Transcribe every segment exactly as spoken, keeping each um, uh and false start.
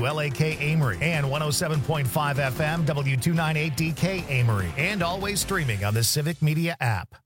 W L A K Amory, and one oh seven point five F M, W two ninety-eight D K Amory, and always streaming on the Civic Media app.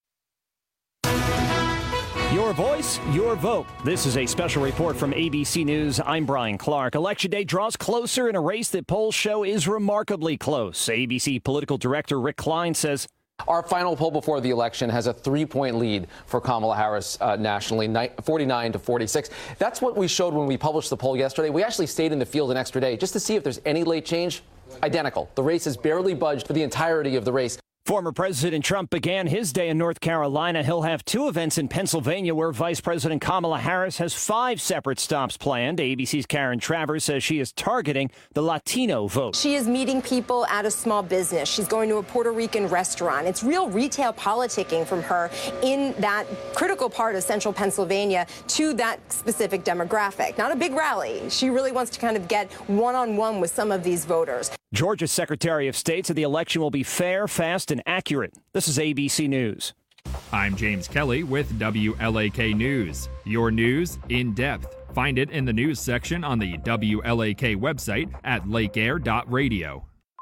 Your voice, your vote. This is a special report from A B C News. I'm Brian Clark. Election day draws closer in a race that polls show is remarkably close. A B C political director Rick Klein says, our final poll before the election has a three-point lead for Kamala Harris uh, nationally, forty-nine to forty-six. That's what we showed when we published the poll yesterday. We actually stayed in the field an extra day just to see if there's any late change. Identical. The race has barely budged for the entirety of the race. Former President Trump began his day in North Carolina. He'll have two events in Pennsylvania where Vice President Kamala Harris has five separate stops planned. A B C's Karen Travers says she is targeting the Latino vote. She is meeting people at a small business. She's going to a Puerto Rican restaurant. It's real retail politicking from her in that critical part of central Pennsylvania to that specific demographic. Not a big rally. She really wants to kind of get one-on-one with some of these voters. Georgia's Secretary of State said the election will be fair, fast, and accurate. This is A B C News. I'm James Kelly with W L A K News. Your news in depth. Find it in the news section on the W L A K website at lake air dot radio.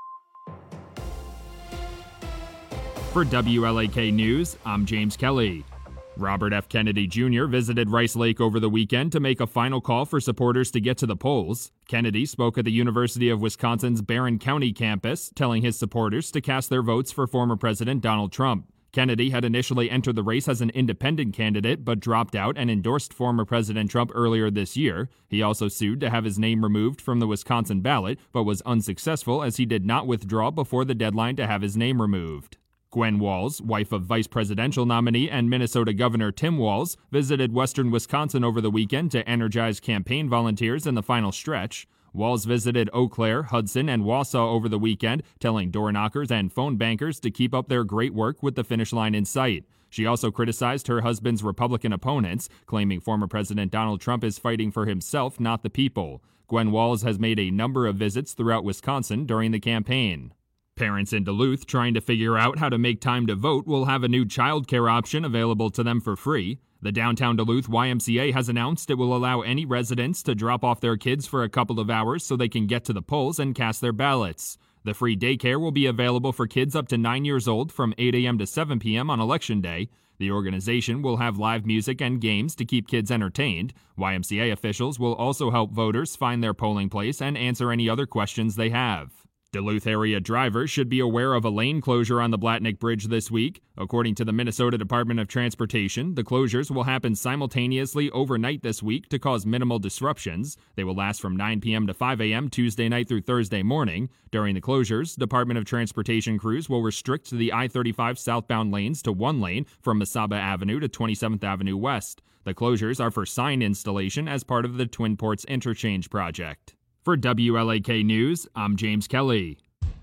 For W L A K News, I'm James Kelly. Robert F. Kennedy Junior visited Rice Lake over the weekend to make a final call for supporters to get to the polls. Kennedy spoke at the University of Wisconsin's Barron County campus, telling his supporters to cast their votes for former President Donald Trump. Kennedy had initially entered the race as an independent candidate, but dropped out and endorsed former President Trump earlier this year. He also sued to have his name removed from the Wisconsin ballot, but was unsuccessful as he did not withdraw before the deadline to have his name removed. Gwen Walz, wife of vice presidential nominee and Minnesota Governor Tim Walz, visited western Wisconsin over the weekend to energize campaign volunteers in the final stretch. Walz visited Eau Claire, Hudson, and Wausau over the weekend, telling door knockers and phone bankers to keep up their great work with the finish line in sight. She also criticized her husband's Republican opponents, claiming former President Donald Trump is fighting for himself, not the people. Gwen Walz has made a number of visits throughout Wisconsin during the campaign. Parents in Duluth trying to figure out how to make time to vote will have a new childcare option available to them for free. The downtown Duluth Y M C A has announced it will allow any residents to drop off their kids for a couple of hours so they can get to the polls and cast their ballots. The free daycare will be available for kids up to nine years old from eight a.m. to seven p.m. on Election Day. The organization will have live music and games to keep kids entertained. Y M C A officials will also help voters find their polling place and answer any other questions they have. Duluth area drivers should be aware of a lane closure on the Blatnick Bridge this week. According to the Minnesota Department of Transportation, the closures will happen simultaneously overnight this week to cause minimal disruptions. They will last from nine p.m. to five a.m. Tuesday night through Thursday morning. During the closures, Department of Transportation crews will restrict the I thirty-five southbound lanes to one lane from Mesaba Avenue to twenty-seventh Avenue West. The closures are for sign installation as part of the Twin Ports Interchange project. For W L A K News, I'm James Kelly.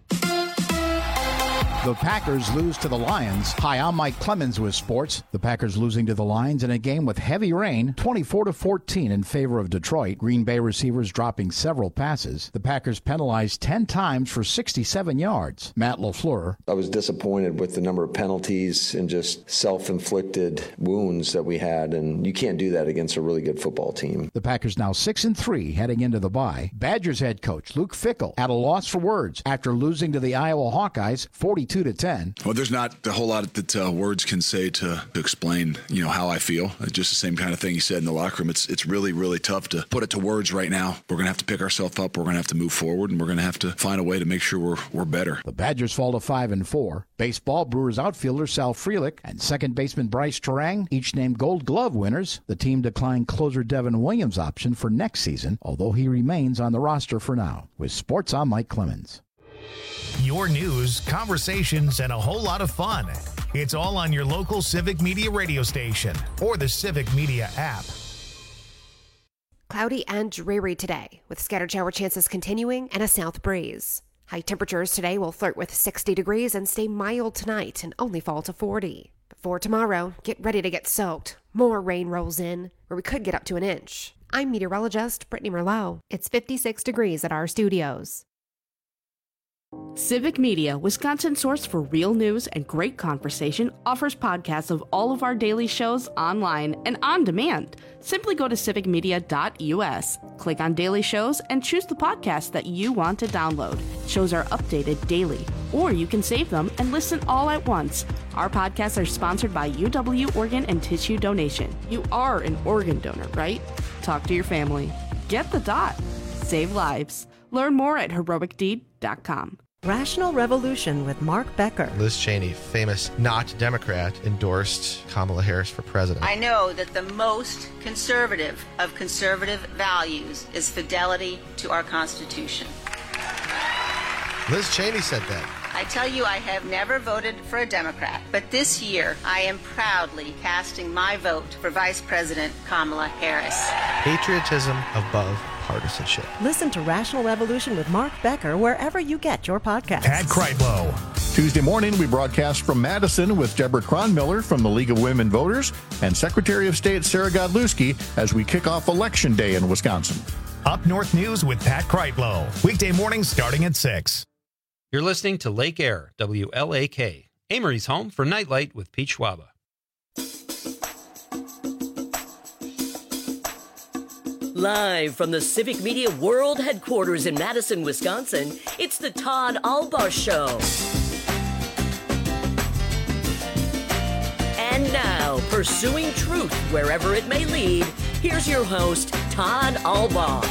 The Packers lose to the Lions. Hi, I'm Mike Clemens with sports. The Packers losing to the Lions in a game with heavy rain, twenty-four to fourteen in favor of Detroit. Green Bay receivers dropping several passes. The Packers penalized ten times for sixty-seven yards. Matt LaFleur. I was disappointed with the number of penalties and just self-inflicted wounds that we had, and you can't do that against a really good football team. The Packers now six and three heading into the bye. Badgers head coach Luke Fickell at a loss for words after losing to the Iowa Hawkeyes forty-two to ten. Well, there's not a whole lot that uh, words can say to, to explain, you know, how I feel. It's just the same kind of thing he said in the locker room. It's it's really, really tough to put it to words right now. We're going to have to pick ourselves up. We're going to have to move forward, and we're going to have to find a way to make sure we're we're better. The Badgers fall to five and four. Baseball, Brewers outfielder Sal Frelick and second baseman Bryce Terang, each named Gold Glove winners. The team declined closer Devin Williams' option for next season, although he remains on the roster for now. With sports, I'm Mike Clemens. Your news, conversations, and a whole lot of fun. It's all on your local Civic Media radio station or the Civic Media app. Cloudy and dreary today, with scattered shower chances continuing and a south breeze. High temperatures today will flirt with sixty degrees and stay mild tonight and only fall to forty. But for tomorrow, get ready to get soaked. More rain rolls in, where we could get up to an inch. I'm meteorologist Brittany Merlot. It's fifty-six degrees at our studios. Civic Media, Wisconsin's source for real news and great conversation, offers podcasts of all of our daily shows online and on demand. Simply go to civic media dot u s, click on Daily Shows, and choose the podcast that you want to download. Shows are updated daily, or you can save them and listen all at once. Our podcasts are sponsored by U W Organ and Tissue Donation. You are an organ donor, right? Talk to your family. Get the dot. Save lives. Learn more at heroic deed dot com. Rational Revolution with Mark Becker. Liz Cheney, famous not Democrat, endorsed Kamala Harris for president. I know that the most conservative of conservative values is fidelity to our Constitution. Liz Cheney said that. I tell you, I have never voted for a Democrat, but this year I am proudly casting my vote for Vice President Kamala Harris. Patriotism above partisanship. Listen to Rational Revolution with Mark Becker wherever you get your podcasts. Pat Kreitlow. Tuesday morning, we broadcast from Madison with Deborah Cronmiller from the League of Women Voters and Secretary of State Sarah Godlewski as we kick off Election Day in Wisconsin. Up North News with Pat Kreitlow. Weekday mornings starting at six. You're listening to Lake Air, W L A K, Amory's home for Nightlight with Pete Schwaba. Live from the Civic Media World Headquarters in Madison, Wisconsin, it's the Todd Albaugh Show. And now, pursuing truth wherever it may lead, here's your host, Todd Albaugh.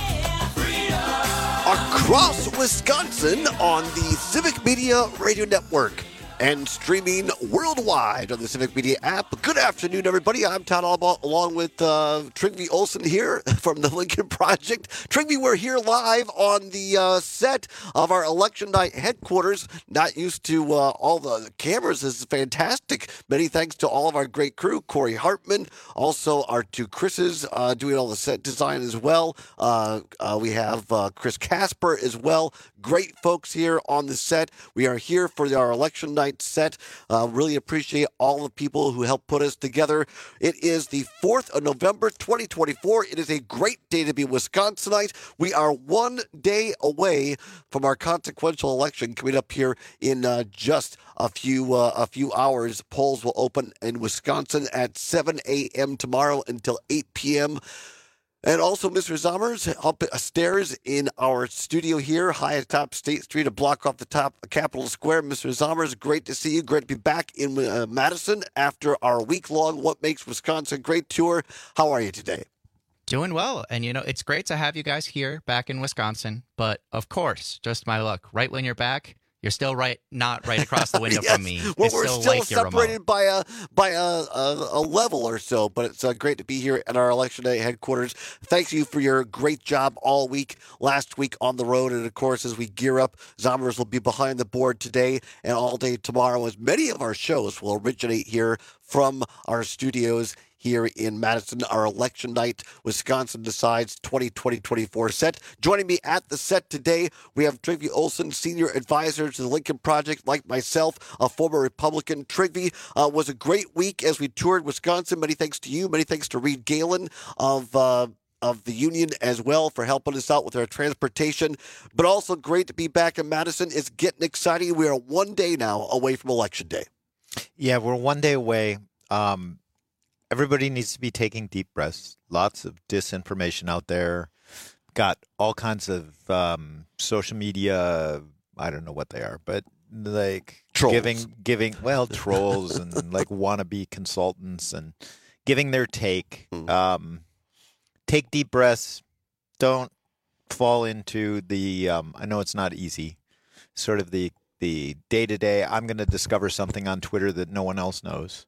Across Wisconsin on the Civic Media Radio Network and streaming worldwide on the Civic Media app. Good afternoon, everybody. I'm Todd Albaugh, along with uh, Trygve Olsen here from the Lincoln Project. Trygve, we're here live on the uh, set of our election night headquarters. Not used to uh, all the cameras. This is fantastic. Many thanks to all of our great crew. Corey Hartman, also our two Chris's uh, doing all the set design as well. Uh, uh, we have uh, Chris Casper as well. Great folks here on the set. We are here for our election night set. Uh, really appreciate all the people who helped put us together. It is the fourth of November, twenty twenty-four. It is a great day to be Wisconsinite. We are one day away from our consequential election coming up here in uh, just a few uh, a few hours. Polls will open in Wisconsin at seven a.m. tomorrow until eight p.m. And also, Mister Zommers, upstairs in our studio here, high atop State Street, a block off the top of Capitol Square. Mister Zommers, great to see you. Great to be back in uh, Madison after our week-long What Makes Wisconsin Great tour. How are you today? Doing well. And, you know, it's great to have you guys here back in Wisconsin. But, of course, just my luck. Right when you're back, you're still right, not right across the window yes. from me. Well, it's we're still, still like separated by a by a, a, a level or so, but it's uh, great to be here at our Election Day headquarters. Thanks you for your great job all week, last week on the road, and of course, as we gear up, Zommers will be behind the board today and all day tomorrow, as many of our shows will originate here from our studios here in Madison, our Election Night Wisconsin Decides twenty twenty twenty-four set. Joining me at the set today, we have Trygve Olsen, Senior Advisor to the Lincoln Project, like myself, a former Republican. Trygve, uh, was a great week as we toured Wisconsin. Many thanks to you. Many thanks to Reed Galen of uh, of the union as well for helping us out with our transportation. But also great to be back in Madison. It's getting exciting. We are one day now away from Election Day. Yeah, we're one day away. Um Everybody needs to be taking deep breaths. Lots of disinformation out there. Got all kinds of um, social media. I don't know what they are, but like trolls. giving, giving, well, trolls and like wannabe consultants and giving their take. Mm. Um, take deep breaths. Don't fall into the. Um, I know it's not easy. Sort of the the day to day. I'm going to discover something on Twitter that no one else knows.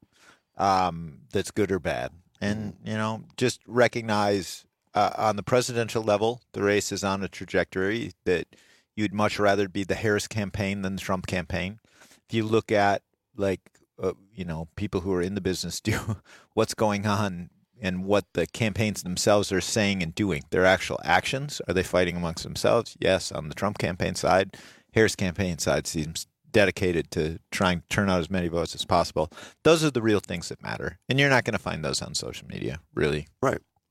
Um, that's good or bad. And, you know, just recognize uh, on the presidential level, the race is on a trajectory that you'd much rather be the Harris campaign than the Trump campaign. If you look at, like, uh, you know, people who are in the business do what's going on and what the campaigns themselves are saying and doing, their actual actions, are they fighting amongst themselves? Yes, on the Trump campaign side. Harris campaign side seems dedicated to trying to turn out as many votes as possible. Those are the real things that matter. And you're not going to find those on social media, really. Right.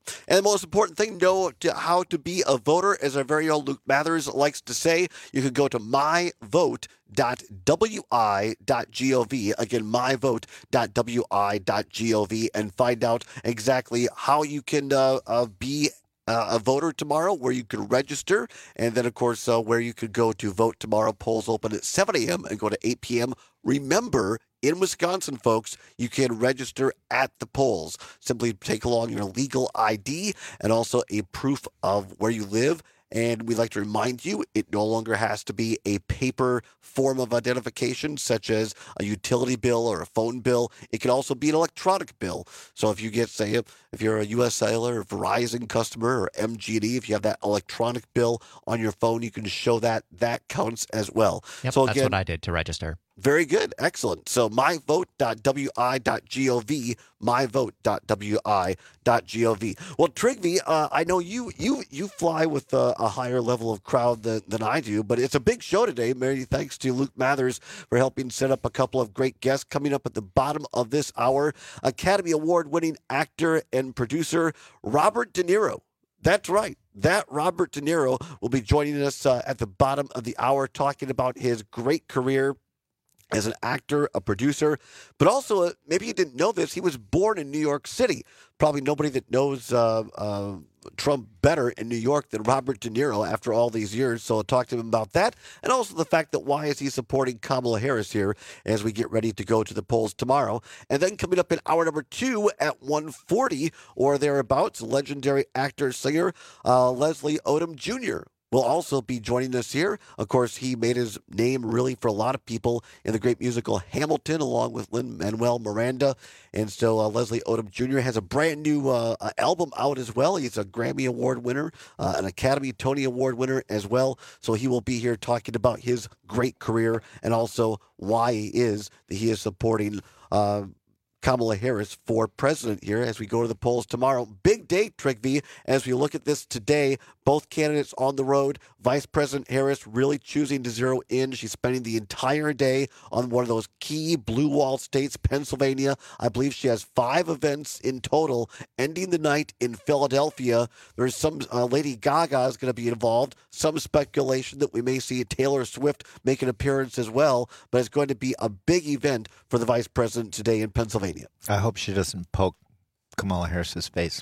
And the most important thing, know to how to be a voter, as our very own Luke Mathers likes to say. You can go to my vote dot w i dot gov. Again, my vote dot w i dot gov, and find out exactly how you can uh, uh, be Uh, a voter tomorrow, where you can register, and then, of course, uh, where you could go to vote tomorrow. Polls open at seven a.m. and go to eight p.m. Remember, in Wisconsin, folks, you can register at the polls. Simply take along your legal I D and also a proof of where you live. And we'd like to remind you, it no longer has to be a paper form of identification, such as a utility bill or a phone bill. It can also be an electronic bill. So if you get, say, if you're a U S Cellular or Verizon customer or M G D, if you have that electronic bill on your phone, you can show that. That counts as well. Yep, so that's again, what I did to register. Very good. Excellent. So my vote dot w i dot gov, my vote dot w i dot gov. Well, Trygve, uh, I know you you you fly with a, a higher level of crowd than, than I do, but it's a big show today. Many thanks to Luke Mathers for helping set up a couple of great guests. Coming up at the bottom of this hour, Academy Award-winning actor and producer Robert De Niro. That's right. That Robert De Niro will be joining us uh, at the bottom of the hour, talking about his great career as an actor, a producer, but also, uh, maybe you didn't know this, he was born in New York City. Probably nobody that knows uh, uh, Trump better in New York than Robert De Niro after all these years. So I'll talk to him about that, and also the fact that why is he supporting Kamala Harris here as we get ready to go to the polls tomorrow. And then coming up in hour number two at one forty or thereabouts, legendary actor, singer uh, Leslie Odom Junior will also be joining us here. Of course, he made his name really for a lot of people in the great musical Hamilton, along with Lin-Manuel Miranda. And so uh, Leslie Odom Junior has a brand new uh, album out as well. He's a Grammy Award winner, uh, an Academy Tony Award winner as well. So he will be here talking about his great career and also why he is that he is supporting uh, Kamala Harris for president here as we go to the polls tomorrow. Big day, Trygve, as we look at this today. Both candidates on the road. Vice President Harris really choosing to zero in. She's spending the entire day on one of those key blue wall states, Pennsylvania. I believe she has five events in total, ending the night in Philadelphia. There's some uh, Lady Gaga is going to be involved. Some speculation that we may see Taylor Swift make an appearance as well, but it's going to be a big event for the vice president today in Pennsylvania. I hope she doesn't poke Kamala Harris's face.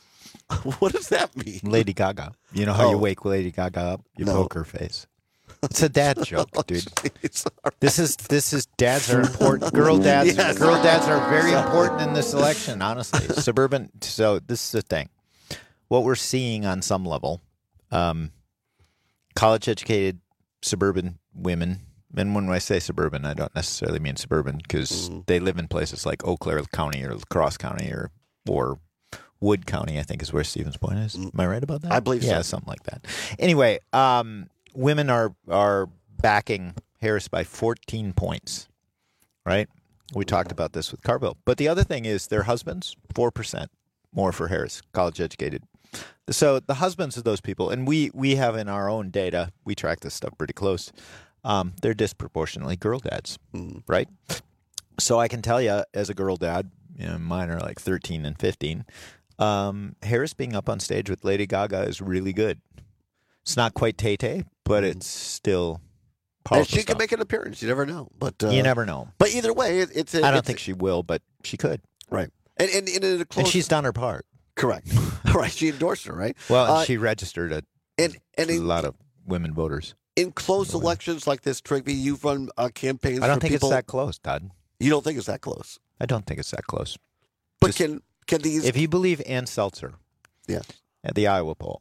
What does that mean? Lady Gaga. You know how Oh. you wake Lady Gaga up? You No. poke her face. It's a dad joke, Oh, dude. jeez. This is this is dads are important. Girl dads, Yes. girl dads are very important in this election. Honestly, suburban. So this is the thing. What we're seeing on some level, um, college-educated suburban women. And when I say suburban, I don't necessarily mean suburban because Mm. they live in places like Eau Claire County or La Crosse County or or Wood County, I think is where Stevens Point is. Am I right about that? I believe so. Yeah, something like that. Anyway, um, women are are backing Harris by fourteen points, right? We talked about this with Carville. But the other thing is their husbands, four percent more for Harris, college-educated. So the husbands of those people, and we, we have in our own data, we track this stuff pretty close, um, they're disproportionately girl dads, Mm. right? So I can tell you, as a girl dad, you know, mine are like thirteen and fifteen, um, Harris being up on stage with Lady Gaga is really good. It's not quite Tay-Tay, but it's still powerful And she stuff. can make an appearance. You never know. But uh, You never know. But either way, it, it's. A, I don't it's think she will, but she could. Right. And and, and in a close. And she's done her part. Correct. Right. She endorsed her. Right. Well, and Uh, she registered a, and and a in, lot of women voters. in close elections like this, Trygve, you've run uh, campaigns. I don't for think people. it's that close, Todd. You don't think it's that close. I don't think it's that close. But Just- can can these? If you believe Ann Seltzer yeah. at the Iowa poll,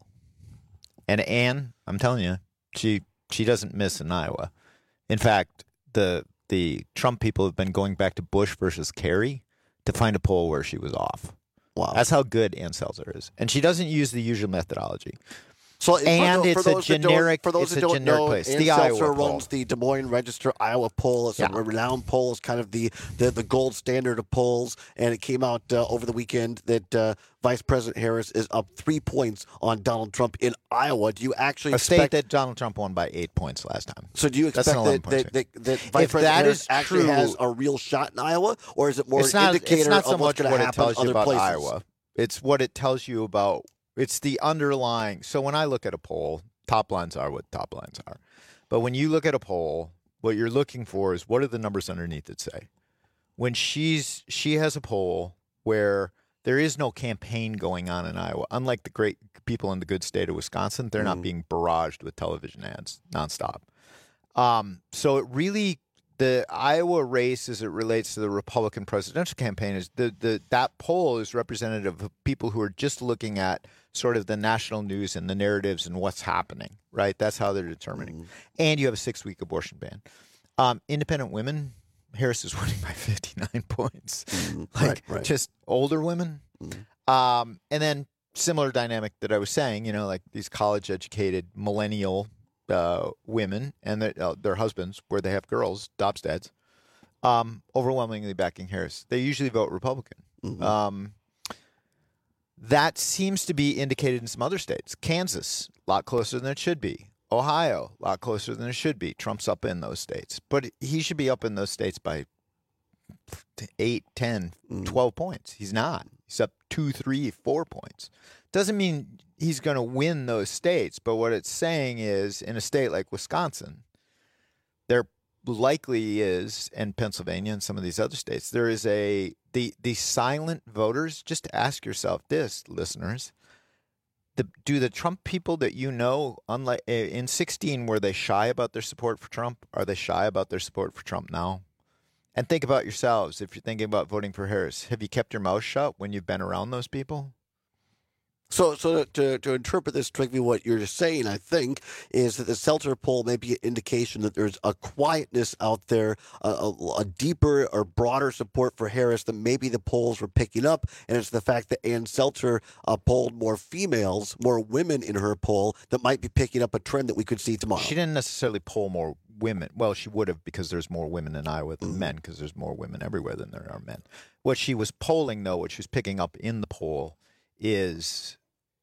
and Ann, I'm telling you, she she doesn't miss in Iowa. In fact, the the Trump people have been going back to Bush versus Kerry to find a poll where she was off. Wow. That's how good Ann Seltzer is, and she doesn't use the usual methodology. So, for And tho- it's for a those that don't- generic- For those it's that a don't generic know, place. Ann The Seltzer Iowa poll. runs the Des Moines Register Iowa poll. It's Yeah. a renowned poll. It's kind of the, the, the gold standard of polls. And it came out uh, over the weekend that uh, Vice President Harris is up three points on Donald Trump in Iowa. Do you actually A state expect that Donald Trump won by eight points last time. So do you That's expect an that, eleven point that, that, that Vice If President that Harris is actually true- has a real shot in Iowa, or is it more It's an not, indicator it's not so of what's much going what to it happen in tells you other about places? Iowa. It's what it tells you about, it's the underlying. So when I look at a poll, top lines are what top lines are. But when you look at a poll, what you're looking for is what do the numbers underneath it say? When she's she has a poll where there is no campaign going on in Iowa, unlike the great people in the good state of Wisconsin, they're mm. not being barraged with television ads nonstop. Um, so it really, the Iowa race as it relates to the Republican presidential campaign, is the, the that poll is representative of people who are just looking at sort of the national news and the narratives and what's happening, right? That's how they're determining. Mm. And you have a six-week abortion ban. Um, independent women, Harris is winning by fifty-nine points. Mm, like right, right. Just older women. Mm. Um, and then similar dynamic that I was saying, you know, like these college-educated millennial uh, women and their, uh, their husbands, where they have girls, Dobbs dads, um, overwhelmingly backing Harris. They usually vote Republican. Mm-hmm. Um, that seems to be indicated in some other states. Kansas, a lot closer than it should be. Ohio, a lot closer than it should be. Trump's up in those states. But he should be up in those states by eight, ten, twelve points. He's not. He's up two, three, four points. Doesn't mean he's going to win those states. But what it's saying is, in a state like Wisconsin, there likely is, and Pennsylvania and some of these other states, there is a, the, the silent voters, just ask yourself this, listeners. The, do the Trump people that you know, unlike in sixteen, were they shy about their support for Trump? Are they shy about their support for Trump now? And think about yourselves. If you're thinking about voting for Harris, have you kept your mouth shut when you've been around those people? So, so to, to interpret this, Trygve, what you're just saying, I think, is that the Seltzer poll may be an indication that there's a quietness out there, a, a, a deeper or broader support for Harris than maybe the polls were picking up. And it's the fact that Ann Seltzer uh, polled more females, more women in her poll that might be picking up a trend that we could see tomorrow. She didn't necessarily poll more women. Well, she would have, because there's more women in Iowa than mm-hmm. men, because there's more women everywhere than there are men. What she was polling, though, what she was picking up in the poll is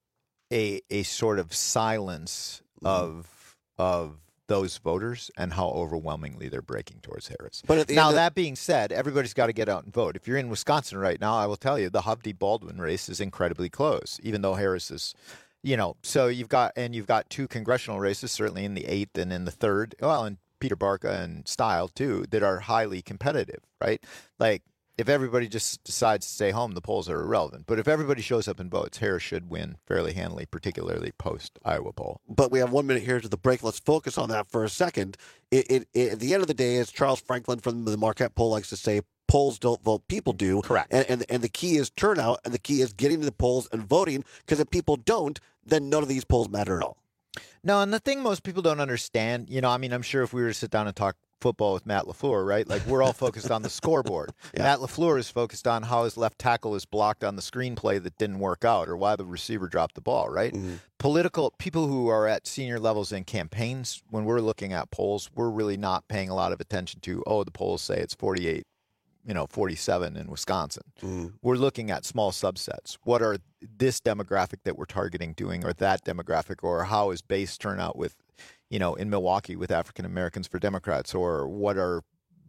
a a sort of silence of of those voters and how overwhelmingly they're breaking towards Harris. But now, of- that being said, everybody's got to get out and vote. If you're in Wisconsin right now, I will tell you the Hovde-Baldwin race is incredibly close, even though Harris is, you know, so you've got, and you've got two congressional races, certainly in the eighth and in the third, well, and Peter Barca and Style, too, that are highly competitive, right? Like, if everybody just decides to stay home, the polls are irrelevant. But if everybody shows up and votes, Harris should win fairly handily, particularly post-Iowa poll. But we have one minute here to the break. Let's focus on that for a second. It, it, it, at the end of the day, as Charles Franklin from the Marquette poll likes to say, polls don't vote, people do. Correct. And, and, and the key is turnout, and the key is getting to the polls and voting, because if people don't, then none of these polls matter at all. No, and the thing most people don't understand, you know, I mean, I'm sure if we were to sit down and talk football with Matt LaFleur, right? Like, we're all focused on the scoreboard. Yeah. Matt LaFleur is focused on how his left tackle is blocked on the screenplay that didn't work out, or why the receiver dropped the ball, right? Mm-hmm. Political people who are at senior levels in campaigns, when we're looking at polls, we're really not paying a lot of attention to, oh, the polls say it's forty-eight, you know, forty-seven in Wisconsin. Mm-hmm. We're looking at small subsets. What are this demographic that we're targeting doing, or that demographic, or how is base turnout with, you know, in Milwaukee with African Americans for Democrats, or what are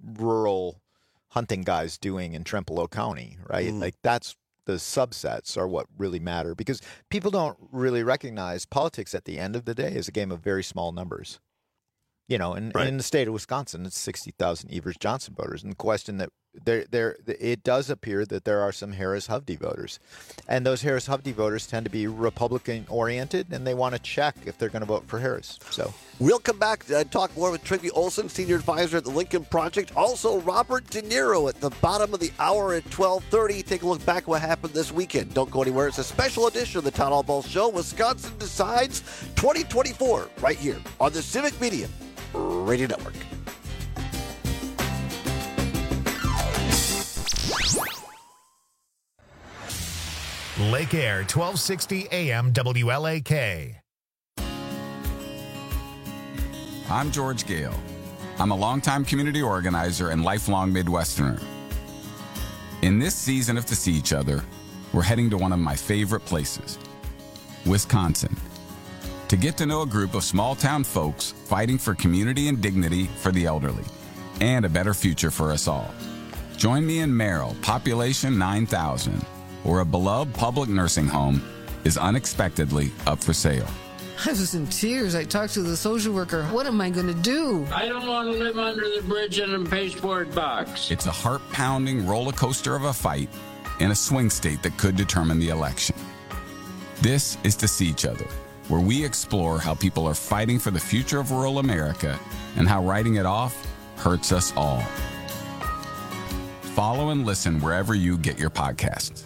rural hunting guys doing in Trempealeau County, right? Mm. Like, that's the subsets are what really matter, because people don't really recognize politics at the end of the day is a game of very small numbers. You know, and, right. and in the state of Wisconsin, it's sixty thousand Evers Johnson voters. And the question that there, there, it does appear that there are some Harris Hovde voters, and those Harris Hovde voters tend to be Republican oriented, and they want to check if they're going to vote for Harris. So we'll come back and talk more with Trygve Olsen, senior advisor at the Lincoln Project. Also, Robert De Niro at the bottom of the hour at twelve thirty. Take a look back at what happened this weekend. Don't go anywhere. It's a special edition of the Town Hall Ball Show. Wisconsin Decides twenty twenty-four, right here on the Civic Media Radio Network. Lake Air, twelve sixty A M W L A K. I'm George Gale. I'm a longtime community organizer and lifelong Midwesterner. In this season of To See Each Other, we're heading to one of my favorite places, Wisconsin, to get to know a group of small-town folks fighting for community and dignity for the elderly, and a better future for us all. Join me in Merrill, population nine thousand, or a beloved public nursing home is unexpectedly up for sale. I was in tears. I talked to the social worker. What am I going to do? I don't want to live under the bridge in a pasteboard box. It's a heart-pounding roller coaster of a fight in a swing state that could determine the election. This is To See Each Other, where we explore how people are fighting for the future of rural America and how writing it off hurts us all. Follow and listen wherever you get your podcasts.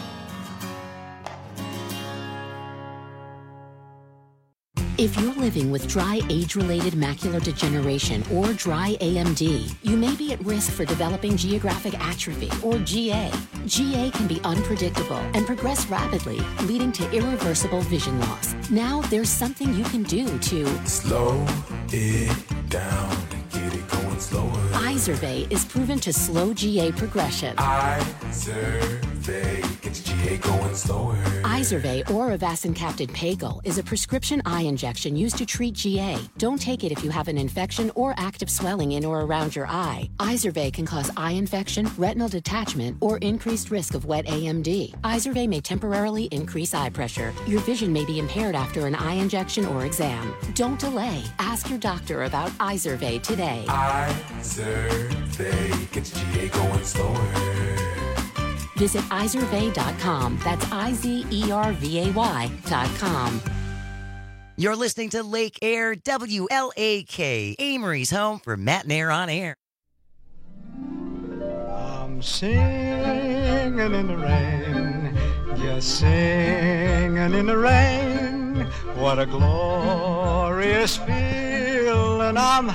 If you're living with dry age-related macular degeneration or dry A M D, you may be at risk for developing geographic atrophy or G A. G A can be unpredictable and progress rapidly, leading to irreversible vision loss. Now there's something you can do to slow it down and get it going slower. Izervay is proven to slow G A progression. Izervay gets G A going slower. Izervay or avacincaptad pegol is a prescription eye injection used to treat G A. Don't take it if you have an infection or active swelling in or around your eye. Izervay can cause eye infection, retinal detachment, or increased risk of wet A M D. Izervay may temporarily increase eye pressure. Your vision may be impaired after an eye injection or exam. Don't delay. Ask your doctor about Izervay today. Izervay gets G A going slower. Visit Izervay dot com. That's I Z E R V A Y dot com. You're listening to Lake Air W L A K, Amory's home for Matt and Air on Air. I'm singing in the rain, just singing in the rain. What a glorious feeling, I'm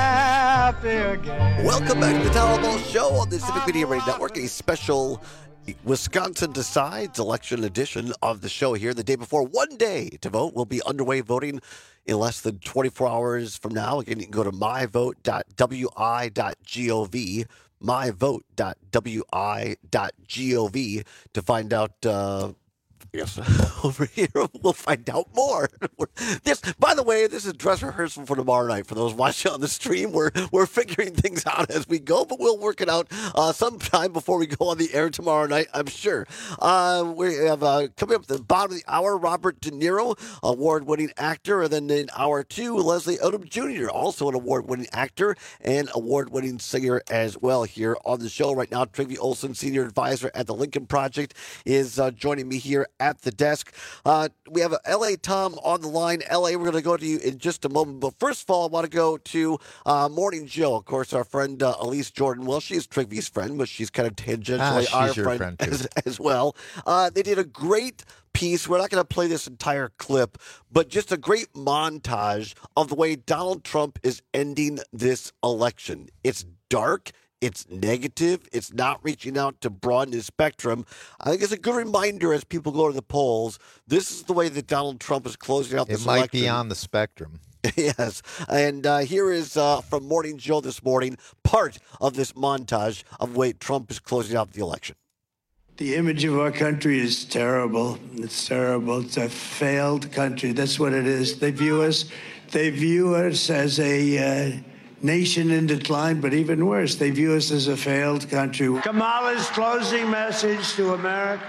happy again. Welcome back to the Town Hall Show on the Civic Media Radio Network, a special Wisconsin Decides election edition of the show here. The day before, one day to vote. We'll be underway voting in less than twenty-four hours from now. Again, you can go to my vote dot w i dot gov, my vote dot w i dot gov to find out. Uh, Yes, over here we'll find out more. This, by the way, this is dress rehearsal for tomorrow night. For those watching on the stream, we're we're figuring things out as we go, but we'll work it out uh, sometime before we go on the air tomorrow night, I'm sure. Uh, we have uh, coming up at the bottom of the hour, Robert De Niro, award-winning actor, and then in hour two, Leslie Odom Junior, also an award-winning actor and award-winning singer as well. Here on the show right now, Trygve Olsen, senior advisor at the Lincoln Project, is uh, joining me here at the desk. Uh, we have L A Tom on the line. L A, we're going to go to you in just a moment. But first of all, I want to go to uh, Morning Joe. Of course, our friend uh, Elise Jordan. Well, she's Trygve's friend, but she's kind of tangentially ah, our friend, friend as, as well. Uh, they did a great piece. We're not going to play this entire clip, but just a great montage of the way Donald Trump is ending this election. It's dark. It's negative. It's not reaching out to broaden the spectrum. I think it's a good reminder as people go to the polls. This is the way that Donald Trump is closing out it this election. It might election. be on the spectrum. Yes. And uh, here is uh, from Morning Joe this morning, part of this montage of the way Trump is closing out the election. The image of our country is terrible. It's terrible. It's a failed country. That's what it is. They view us, they view us as a... Uh, nation in decline, but even worse, they view us as a failed country. Kamala's closing message to America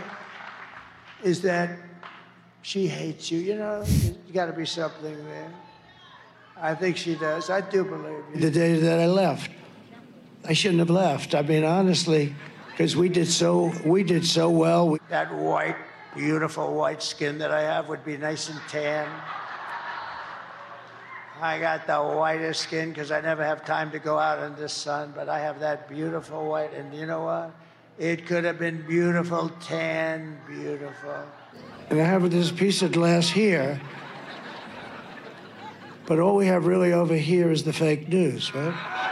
is that she hates you. You know, there's got to be something there. I think she does. I do believe you. The day that I left, I shouldn't have left. I mean, honestly, because we did so we did so well. That white, beautiful white skin that I have would be nice and tan. I got the whitest skin because I never have time to go out in the sun, but I have that beautiful white, and you know what? It could have been beautiful, tan, beautiful. And I have this piece of glass here, but all we have really over here is the fake news, right?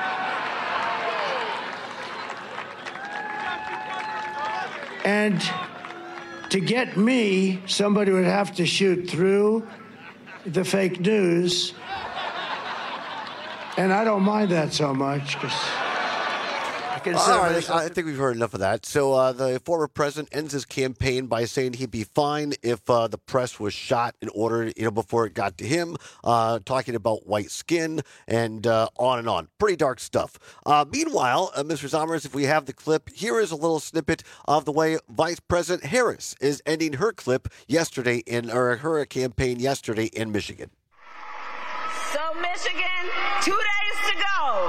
And to get me, somebody would have to shoot through the fake news. And I don't mind that so much, because fucking All service. right, I think we've heard enough of that. So uh, the former president ends his campaign by saying he'd be fine if uh, the press was shot in order, you know, before it got to him, uh, talking about white skin and uh, on and on. Pretty dark stuff. Uh, meanwhile, uh, Mister Zommers, if we have the clip, here is a little snippet of the way Vice President Harris is ending her clip yesterday in, or her campaign yesterday in Michigan. So, Michigan, two days to go.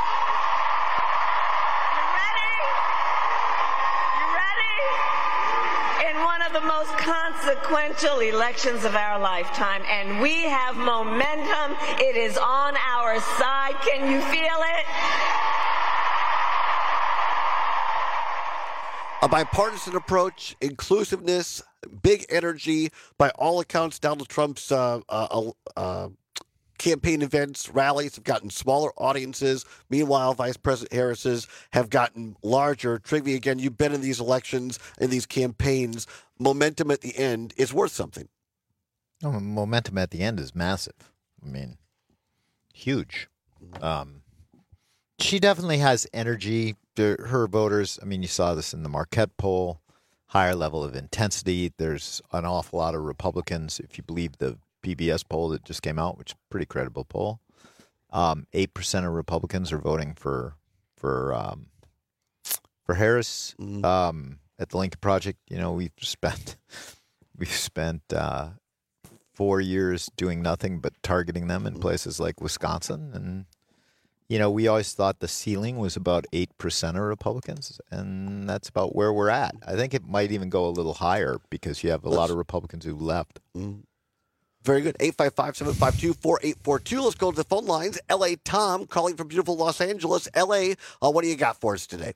You ready? You ready? In one of the most consequential elections of our lifetime, and we have momentum. It is on our side. Can you feel it? A bipartisan approach, inclusiveness, big energy. By all accounts, Donald Trump's uh, uh, uh, campaign events, rallies have gotten smaller audiences. Meanwhile, Vice President Harris's have gotten larger. Trivia, again, you've been in these elections, in these campaigns. Momentum at the end is worth something. Oh, momentum at the end is massive. I mean, huge. Um, she definitely has energy. Her voters, I mean, you saw this in the Marquette poll, higher level of intensity. There's an awful lot of Republicans, if you believe the P B S poll that just came out, which is a pretty credible poll. Um, eight percent of Republicans are voting for for um, for Harris. Mm-hmm. Um, at the Lincoln Project, you know, we've spent we've spent uh, four years doing nothing but targeting them in mm-hmm. places like Wisconsin, and you know, we always thought the ceiling was about eight percent of Republicans, and that's about where we're at. I think it might even go a little higher because you have a lot of Republicans who left. Mm-hmm. Very good. eight five five, seven five two, four eight four two. Let's go to the phone lines. L A Tom calling from beautiful Los Angeles. L A, uh, what do you got for us today?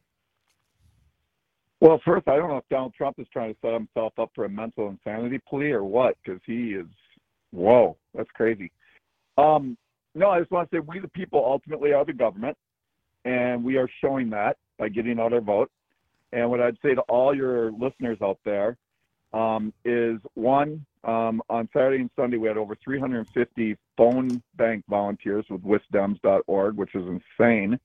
Well, first, I don't know if Donald Trump is trying to set himself up for a mental insanity plea or what, because he is, whoa, that's crazy. Um, no, I just want to say we the people ultimately are the government, and we are showing that by getting out our vote. And what I'd say to all your listeners out there um, is, one, Um, on Saturday and Sunday, we had over three hundred fifty phone bank volunteers with wisdems dot org, which is insane.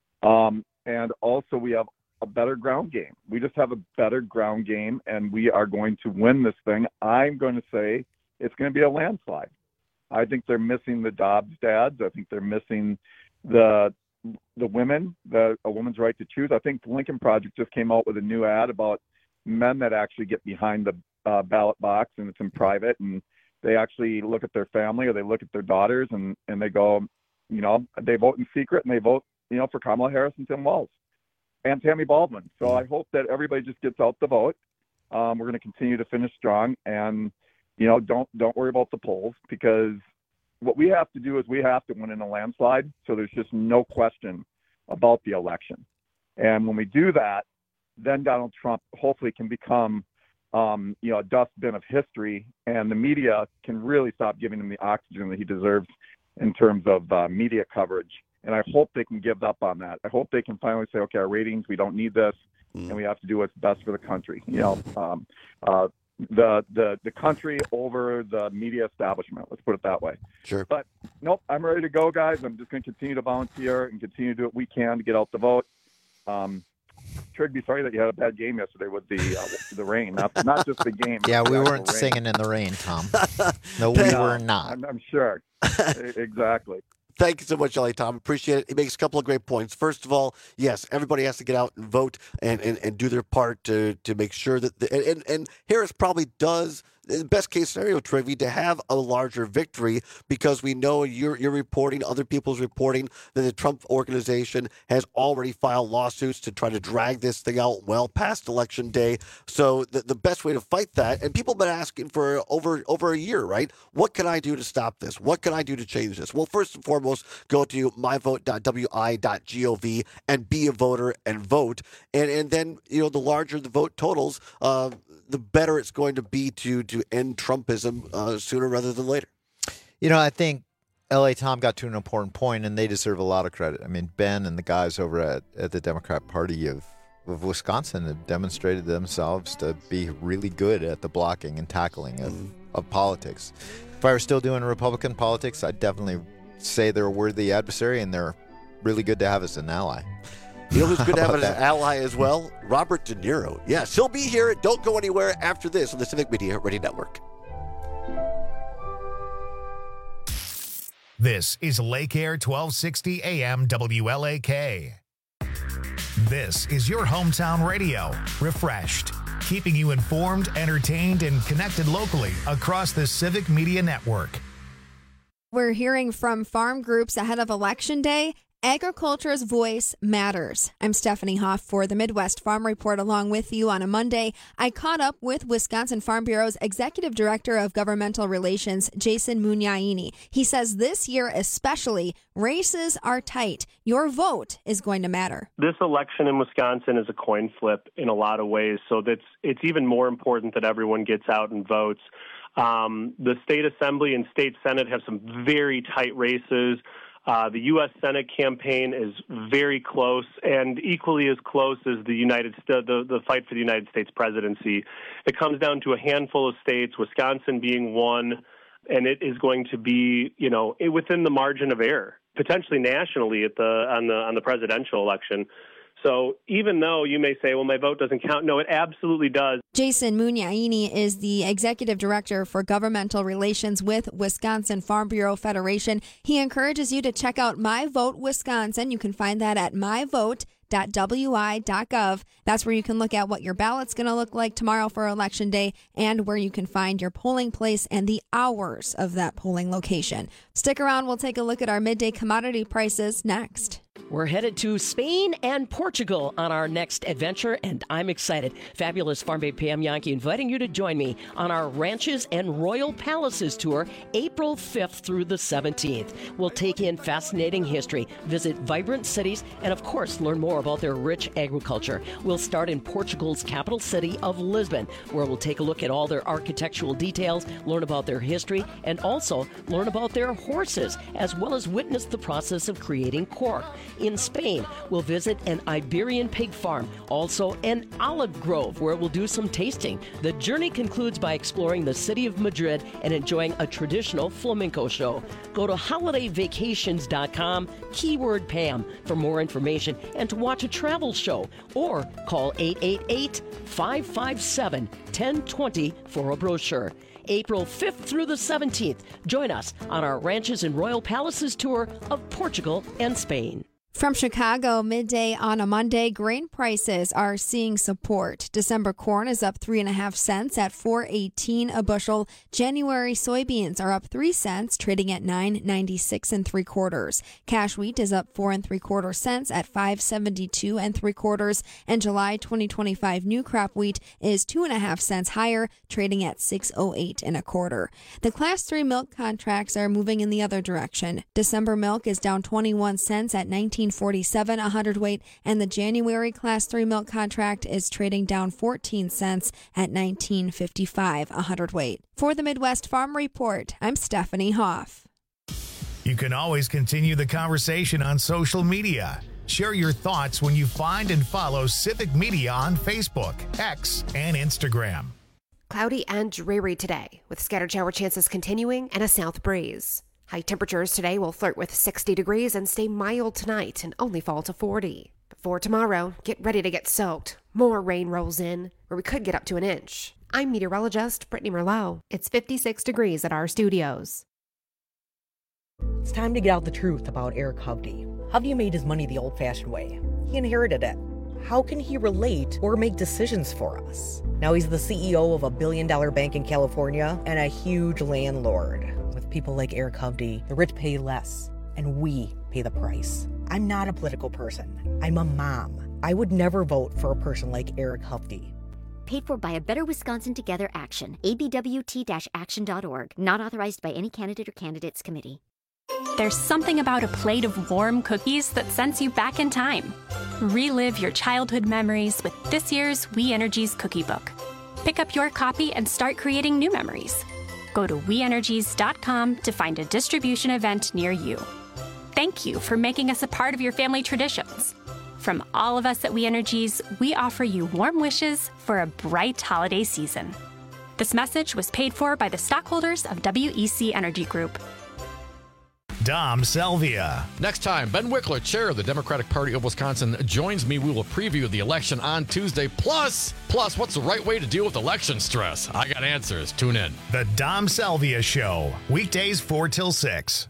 Um, and also, we have a better ground game. We just have a better ground game, and we are going to win this thing. I'm going to say it's going to be a landslide. I think they're missing the Dobbs dads. I think they're missing the the women, the a woman's right to choose. I think the Lincoln Project just came out with a new ad about men that actually get behind the Uh, ballot box, and it's in private, and they actually look at their family or they look at their daughters, and, and they go, you know, they vote in secret, and they vote, you know, for Kamala Harris and Tim Walz and Tammy Baldwin. So I hope that everybody just gets out the vote. Um, we're going to continue to finish strong, and, you know, don't don't worry about the polls, because what we have to do is we have to win in a landslide, so there's just no question about the election. And when we do that, then Donald Trump hopefully can become Um, you know, a dustbin of history, and the media can really stop giving him the oxygen that he deserves in terms of uh, media coverage. And I hope they can give up on that. I hope they can finally say, okay, our ratings, we don't need this, mm. and we have to do what's best for the country. You know, um, uh, the the the country over the media establishment. Let's put it that way. Sure. But nope, I'm ready to go, guys. I'm just going to continue to volunteer and continue to do what we can to get out the vote. Um, Sure, I'd be sorry that you had a bad game yesterday with the uh, the rain, not, not just the game. Yeah, we weren't rain. singing in the rain, Tom. No, we no, were not. I'm, I'm sure. Exactly. Thank you so much, L A Tom. Appreciate it. He makes a couple of great points. First of all, yes, everybody has to get out and vote and, and, and do their part to, to make sure that the, and, and Harris probably does, in best case scenario, Trivy, to have a larger victory, because we know you're you're reporting, other people's reporting, that the Trump organization has already filed lawsuits to try to drag this thing out well past Election Day. So the, the best way to fight that, and people have been asking for over over a year, right? What can I do to stop this? What can I do to change this? Well, first and foremost, go to my vote dot w i dot gov and be a voter and vote. And and then, you know, the larger the vote totals, uh, the better it's going to be to to end Trumpism uh, sooner rather than later. You know, I think L A Tom got to an important point, and they deserve a lot of credit. I mean, Ben and the guys over at, at the Democrat Party of, of Wisconsin have demonstrated themselves to be really good at the blocking and tackling of, mm. of politics. If I were still doing Republican politics, I'd definitely say they're a worthy adversary, and they're really good to have as an ally. You know who's good to have How as about an that? ally as well? Robert De Niro. Yes, he'll be here. Don't go anywhere after this on the Civic Media Radio Network. This is Lake Air twelve sixty A M W L A K. This is your hometown radio, refreshed, keeping you informed, entertained, and connected locally across the Civic Media Network. We're hearing from farm groups ahead of Election Day. Agriculture's voice matters. I'm Stephanie Hoff for the Midwest Farm Report along with you on a Monday. I caught up with Wisconsin Farm Bureau's Executive Director of Governmental Relations, Jason Mugnaiini. He says this year especially, races are tight. Your vote is going to matter. This election in Wisconsin is a coin flip in a lot of ways, so that's it's even more important that everyone gets out and votes. Um, the state assembly and state senate have some very tight races. Uh, the U S Senate campaign is very close, and equally as close as the United the, the the fight for the United States presidency. It comes down to a handful of states, Wisconsin being one, and it is going to be, you know, within the margin of error, potentially nationally at the on the on the presidential election. So even though you may say, well, my vote doesn't count, no, it absolutely does. Jason Mugnaiini is the Executive Director for Governmental Relations with Wisconsin Farm Bureau Federation. He encourages you to check out My Vote Wisconsin. You can find that at my vote dot w i dot gov. That's where you can look at what your ballot's going to look like tomorrow for Election Day and where you can find your polling place and the hours of that polling location. Stick around. We'll take a look at our midday commodity prices next. We're headed to Spain and Portugal on our next adventure, and I'm excited. Fabulous Farm Babe Pam Yankee inviting you to join me on our Ranches and Royal Palaces tour, April fifth through the seventeenth. We'll take in fascinating history, visit vibrant cities, and of course, learn more about their rich agriculture. We'll start in Portugal's capital city of Lisbon, where we'll take a look at all their architectural details, learn about their history, and also learn about their horses, as well as witness the process of creating cork. In Spain, we'll visit an Iberian pig farm, also an olive grove where we'll do some tasting. The journey concludes by exploring the city of Madrid and enjoying a traditional flamenco show. Go to holiday vacations dot com, keyword Pam, for more information and to watch a travel show, or call eight eight eight, five five seven, one oh two oh for a brochure. April fifth through the seventeenth. Join us on our Ranches and Royal Palaces tour of Portugal and Spain. From Chicago, midday on a Monday, grain prices are seeing support. December corn is up three and a half cents at four eighteen a bushel. January soybeans are up three cents, trading at nine ninety six and three quarters. Cash wheat is up four and three quarter cents at five seventy two and three quarters. And July twenty twenty five new crop wheat is two and a half cents higher, trading at six oh eight and a quarter. The Class three milk contracts are moving in the other direction. December milk is down twenty one cents at nineteen forty-seven a hundredweight, and the January Class three milk contract is trading down fourteen cents at nineteen fifty-five a hundredweight. For the Midwest Farm Report, I'm Stephanie Hoff. You can always continue the conversation on social media. Share your thoughts when you find and follow Civic Media on Facebook, X, and Instagram. Cloudy and dreary today, with scattered shower chances continuing and a south breeze. High temperatures today will flirt with sixty degrees and stay mild tonight and only fall to forty. But for tomorrow, get ready to get soaked. More rain rolls in, where we could get up to an inch. I'm meteorologist Brittany Merlot. It's fifty-six degrees at our studios. It's time to get out the truth about Eric Hovde. Hovde made his money the old-fashioned way. He inherited it. How can he relate or make decisions for us? Now he's the C E O of a billion-dollar bank in California and a huge landlord. With people like Eric Hovde, the rich pay less, and we pay the price. I'm not a political person. I'm a mom. I would never vote for a person like Eric Hovde. Paid for by a Better Wisconsin Together Action, A B W T action dot org. Not authorized by any candidate or candidates committee. There's something about a plate of warm cookies that sends you back in time. Relive your childhood memories with this year's We Energies Cookie Book. Pick up your copy and start creating new memories. Go to we energies dot com to find a distribution event near you. Thank you for making us a part of your family traditions. From all of us at We Energies, we offer you warm wishes for a bright holiday season. This message was paid for by the stockholders of W E C Energy Group. Dom Salvia. Next time, Ben Wickler, chair of the Democratic Party of Wisconsin, joins me. We will preview the election on Tuesday. Plus, plus, what's the right way to deal with election stress? I got answers. Tune in. The Dom Salvia Show, weekdays four till six.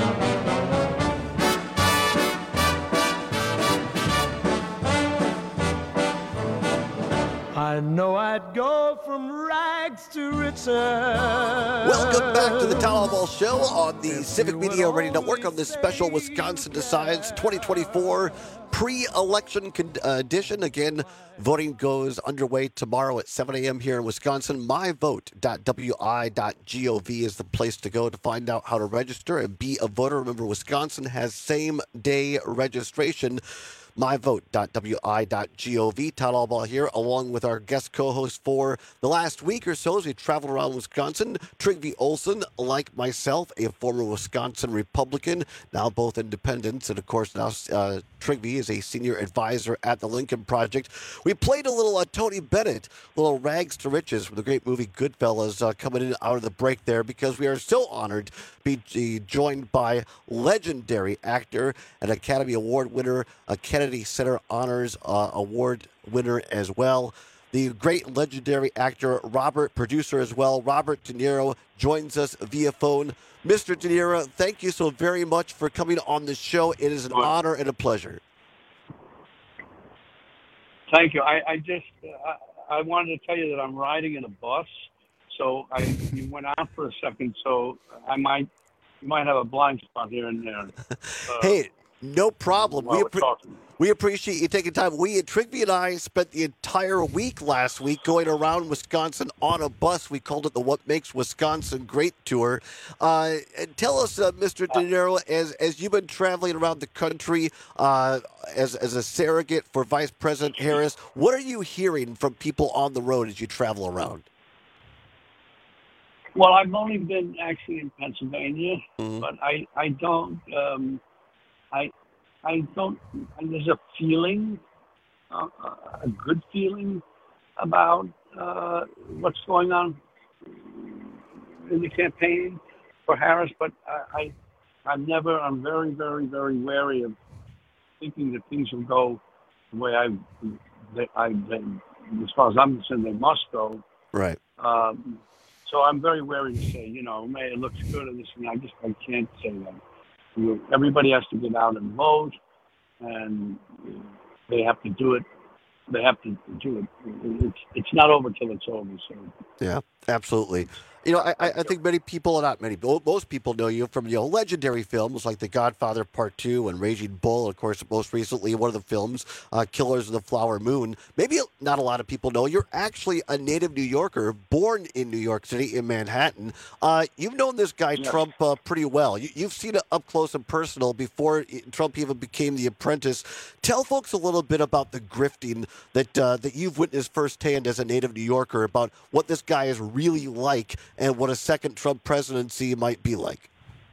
I know I'd go from rags to riches. Welcome back to the Tom Ball Show on the Civic Media Radio Network on this special Wisconsin Decides twenty twenty-four pre-election con- uh, edition. Again, voting goes underway tomorrow at seven a.m. here in Wisconsin. my vote dot w i dot gov is the place to go to find out how to register and be a voter. Remember, Wisconsin has same-day registration. my vote dot w i dot gov. Todd Albaugh here, along with our guest co-host for the last week or so as we traveled around Wisconsin. Trygve Olsen, like myself, a former Wisconsin Republican, now both independents, and of course now uh, Trygve is a senior advisor at the Lincoln Project. We played a little uh, Tony Bennett, little rags to riches from the great movie Goodfellas, uh, coming in out of the break there, because we are so honored to be joined by legendary actor and Academy Award winner, a Kennedy Center Honors uh, Award winner as well, the great legendary actor Robert, producer as well, Robert De Niro, joins us via phone. Mister De Niro, thank you so very much for coming on the show. It is an honor and a pleasure. Thank you. I, I just uh, I wanted to tell you that I'm riding in a bus, so I you went out for a second, so I might you might have a blind spot here and there. Uh, hey, no problem. We, appre- we appreciate you taking time. We at Trygve and I spent the entire week last week going around Wisconsin on a bus. We called it the What Makes Wisconsin Great Tour. Uh, and tell us, uh, Mister De Niro, as as you've been traveling around the country uh, as as a surrogate for Vice President Harris, what are you hearing from people on the road as you travel around? Well, I've only been actually in Pennsylvania, mm-hmm. but I I don't um, I I don't. There's a feeling, uh, a good feeling about uh, what's going on in the campaign for Harris, but I, I I'm never. I'm very very very wary of thinking that things will go the way I they, I they, as far as I'm concerned they must go. Right. Um, So I'm very wary to say, you know, may it looks good and this and that. I just I can't say that. Everybody has to get out and vote, and they have to do it. They have to do it. It's it's not over till it's over. So yeah, absolutely. You know, I, I think many people, not many, most people know you from, you know, legendary films like The Godfather Part Two and Raging Bull. Of course, most recently, one of the films, uh, Killers of the Flower Moon. Maybe not a lot of people know you're actually a native New Yorker, born in New York City, in Manhattan. Uh, you've known this guy, yes. Trump, uh, pretty well. You, you've seen it up close and personal before Trump even became the apprentice. Tell folks a little bit about the grifting that, uh, that you've witnessed firsthand as a native New Yorker about what this guy is really like and what a second Trump presidency might be like.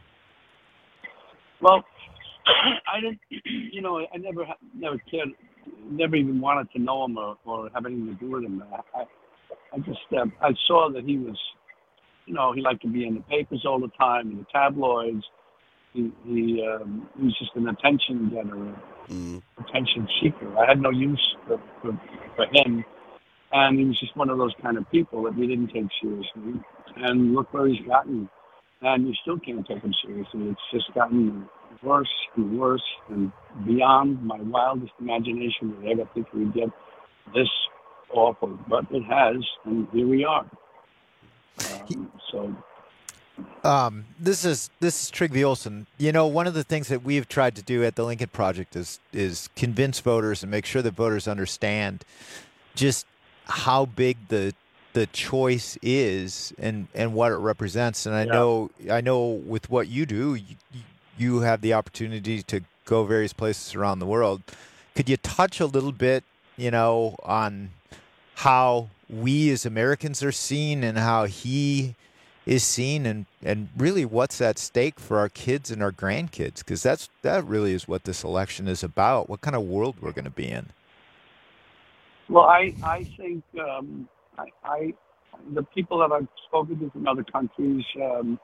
Well, I didn't, you know, I never, never cared, never even wanted to know him or, or have anything to do with him. I, I just, uh, I saw that he was, you know, he liked to be in the papers all the time, in the tabloids. He, he, um, he was just an attention getter, mm. attention seeker. I had no use for, for, for him. And he was just one of those kind of people that we didn't take seriously. And look where he's gotten. And you still can't take him seriously. It's just gotten worse and worse and beyond my wildest imagination that I ever think we'd get this awful. But it has, and here we are. Um, so... Um, this is this is Trygve Olsen. You know, one of the things that we've tried to do at the Lincoln Project is is convince voters and make sure that voters understand just how big the the choice is and, and what it represents. And I yeah. know I know with what you do, you, you have the opportunity to go various places around the world. Could you touch a little bit, you know, on how we as Americans are seen and how he is seen, and, and really what's at stake for our kids and our grandkids? Because that's that really is what this election is about. What kind of world we're going to be in. Well, I I think um, I, I the people that I've spoken to from other countries, um,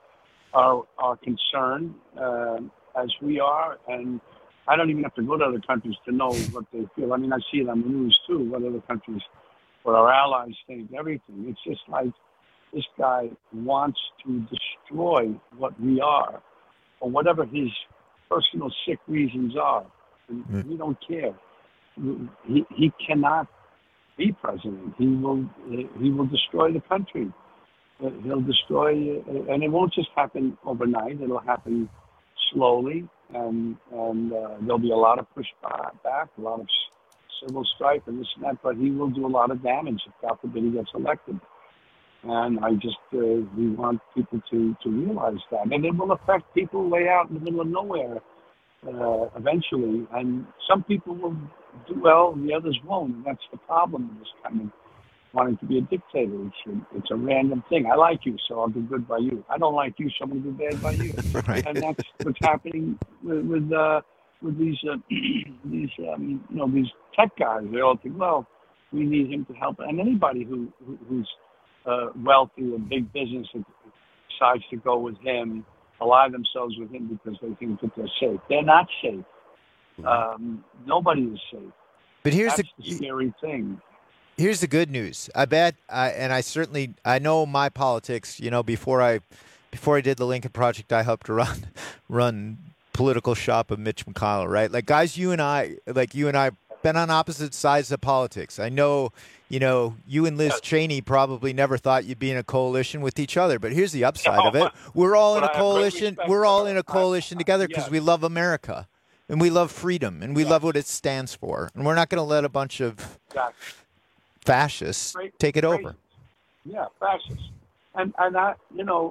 are are concerned uh, as we are, and I don't even have to go to other countries to know what they feel. I mean, I see it on the news too, what other countries, what our allies think, everything. It's just like this guy wants to destroy what we are, or whatever his personal sick reasons are. And mm. we don't care. He he cannot be president. He will he will destroy the country. He'll destroy, and it won't just happen overnight. It'll happen slowly, and and uh, there'll be a lot of pushback, a lot of civil strife, and this and that. But he will do a lot of damage if, God forbid, he gets elected. And I just uh, we want people to to realize that, and it will affect people way out in the middle of nowhere uh, eventually. And some people will do well, and the others won't. And that's the problem with this kind of wanting to be a dictator. It's a, it's a random thing. I like you, so I'll do good by you. I don't like you, so I'm going to do bad by you. Right. And that's what's happening with with, uh, with these uh, these um, you know these tech guys. They all think, well, we need him to help, and anybody who, who who's uh, wealthy and big business that decides to go with him, ally themselves with him because they think that they're safe. They're not safe. Um, nobody is safe. But here's that's the, the scary thing. Here's the good news. I bet, I, and I certainly, I know my politics. You know, before I, before I did the Lincoln Project, I helped to run, run political shop of Mitch McConnell. Right, like guys, you and I, like you and I, been on opposite sides of politics. I know, you know, you and Liz Cheney probably never thought you'd be in a coalition with each other. But here's the upside of it: we're all in a coalition. We're all in a coalition together because we love America and we love freedom and we love what it stands for. And we're not going to let a bunch of fascists Great, take it great. over. Yeah, fascists. And and I, you know,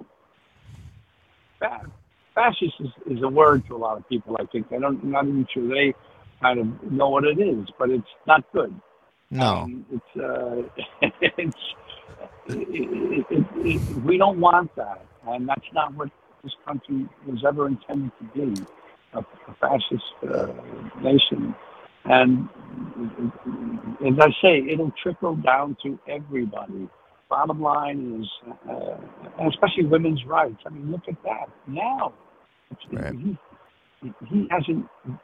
fa- fascist is, is a word to a lot of people. I think I don't, I'm not even sure they kind of know what it is, but it's not good. No, um, it's uh, it's it, it, it, we don't want that, and that's not what this country was ever intended to be, a, a fascist uh, nation. And as I say, it'll trickle down to everybody. Bottom line is, uh, and especially women's rights. I mean, look at that now. Right. He, he hasn't.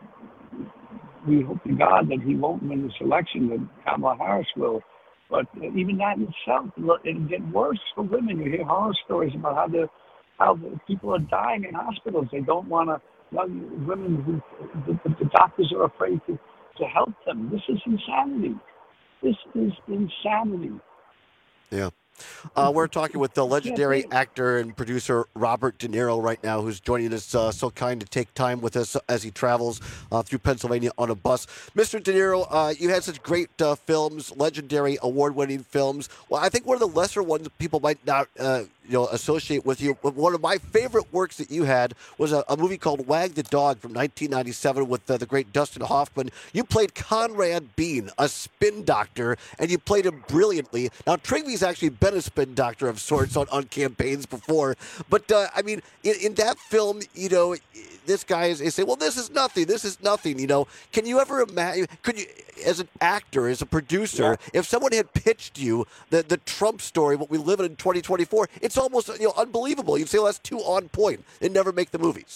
We hope to God that he won't win this election, that Kamala Harris will. But even that in itself, it'll get worse for women. You hear horror stories about how the how the people are dying in hospitals. They don't want to. Women who the, the doctors are afraid to. to help them. This is insanity. This is insanity. Yeah. Uh, we're talking with the legendary actor and producer Robert De Niro right now, who's joining us, uh, so kind to take time with us as he travels uh, through Pennsylvania on a bus. Mister De Niro, uh, you had such great uh, films, legendary award-winning films. Well, I think one of the lesser ones people might not uh, you know, associate with you. One of my favorite works that you had was a, a movie called Wag the Dog from nineteen ninety-seven with uh, the great Dustin Hoffman. You played Conrad Bean, a spin doctor, and you played him brilliantly. Now, Trigvy's actually been a spin doctor of sorts on, on campaigns before, but, uh, I mean, in, in that film, you know, this guy is, is saying, well, this is nothing, this is nothing, you know. Can you ever imagine, could you, as an actor, as a producer, yeah. if someone had pitched you the, the Trump story, what we live in in twenty twenty-four, it's almost, you know, unbelievable. You'd say, well, that's too on point. They'd never make the movies.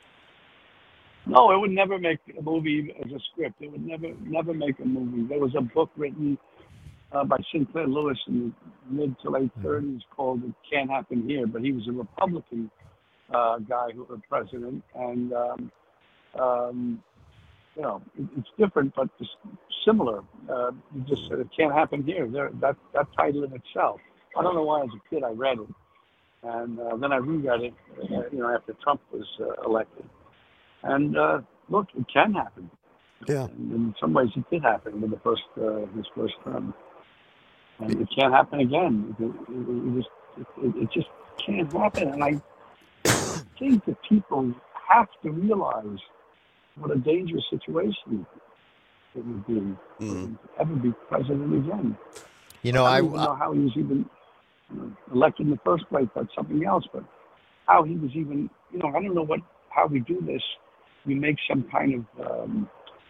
No, it would never make a movie as a script. It would never, never make a movie. There was a book written uh, by Sinclair Lewis in the mid to late thirties called "It Can't Happen Here," but he was a Republican uh, guy who was president, and um, um, you know, it, it's different, but it's similar. Uh, you just said it can't happen here. There, that that title in itself. I don't know why, as a kid, I read it, and uh, then I reread it, uh, you know, after Trump was uh, elected. And uh, look, it can happen. Yeah. And in some ways, it did happen in the first uh, his first term, and it can't happen again. It, it, it, just, it, it just can't happen. And I think that people have to realize what a dangerous situation it would be mm-hmm. to ever be president again. You know, I I don't even know how he was even elected in the first place. That's something else. But how he was even, you know, I don't know what how we do this. We make some kind of um,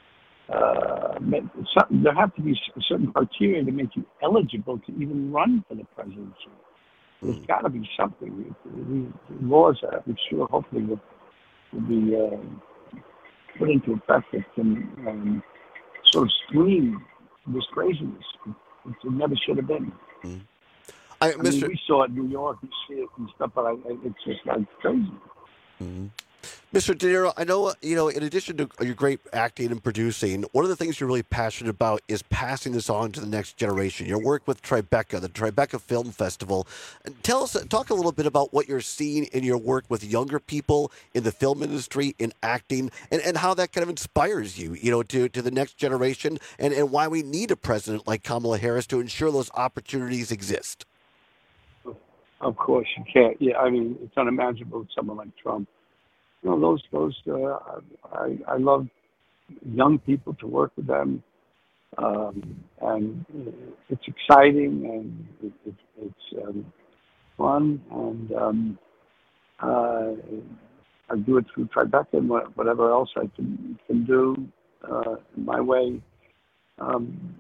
uh, there have to be a certain criteria to make you eligible to even run for the presidency. There's got to be something. The laws, I'm sure, hopefully, will, will be uh, put into effect that can um, sort of screen this craziness. It, it never should have been. Mm-hmm. I, I mean, we saw it in New York, we see it and stuff, but I, it's just like crazy. Mm-hmm. Mister De Niro, I know, you know, in addition to your great acting and producing, one of the things you're really passionate about is passing this on to the next generation. Your work with Tribeca, the Tribeca Film Festival. And tell us, talk a little bit about what you're seeing in your work with younger people in the film industry, in acting, and, and how that kind of inspires you, you know, to, to the next generation, and, and why we need a president like Kamala Harris to ensure those opportunities exist. Of course, you can't. Yeah, I mean, it's unimaginable with someone like Trump. You know, those, those, uh, I, I love young people to work with them, um, and it's exciting and it, it, it's um, fun, and um, uh, I do it through Tribeca and whatever else I can can do uh, in my way. Um,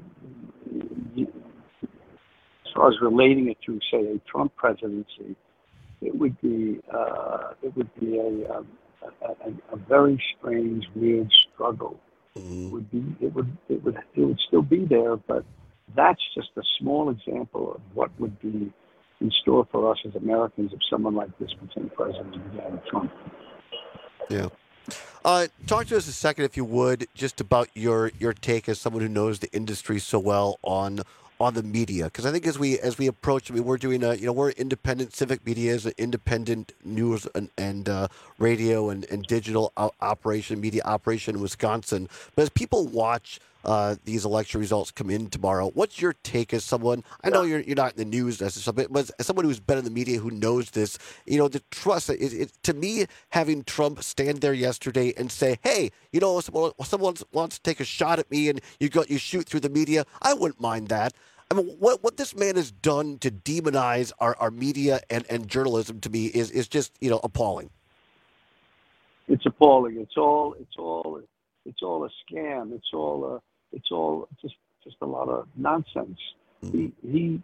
as far as relating it to, say, a Trump presidency, it would be uh, it would be a um, A, a, a very strange, weird struggle. Mm-hmm. It would be, it would, it would, it would still be there, but that's just a small example of what would be in store for us as Americans if someone like this became president again, Trump. Yeah. Uh, talk to us a second, if you would, just about your your take as someone who knows the industry so well on. on the media, because I think as we as we approach, I mean, we're doing a, you know, we're independent civic media is an independent news and, and uh, radio and, and digital operation, media operation in Wisconsin. But as people watch uh, these election results come in tomorrow, what's your take as someone? I know you're you're not in the news necessarily, but as someone who's been in the media who knows this, you know, the trust. It, it, to me, having Trump stand there yesterday and say, "Hey, you know, someone, someone wants to take a shot at me," and you got you shoot through the media, I wouldn't mind that. I mean, what what this man has done to demonize our, our media and, and journalism to me is, is just, you know, appalling. It's appalling. It's all it's all it's all a scam. It's all a, it's all just just a lot of nonsense. Mm-hmm. He he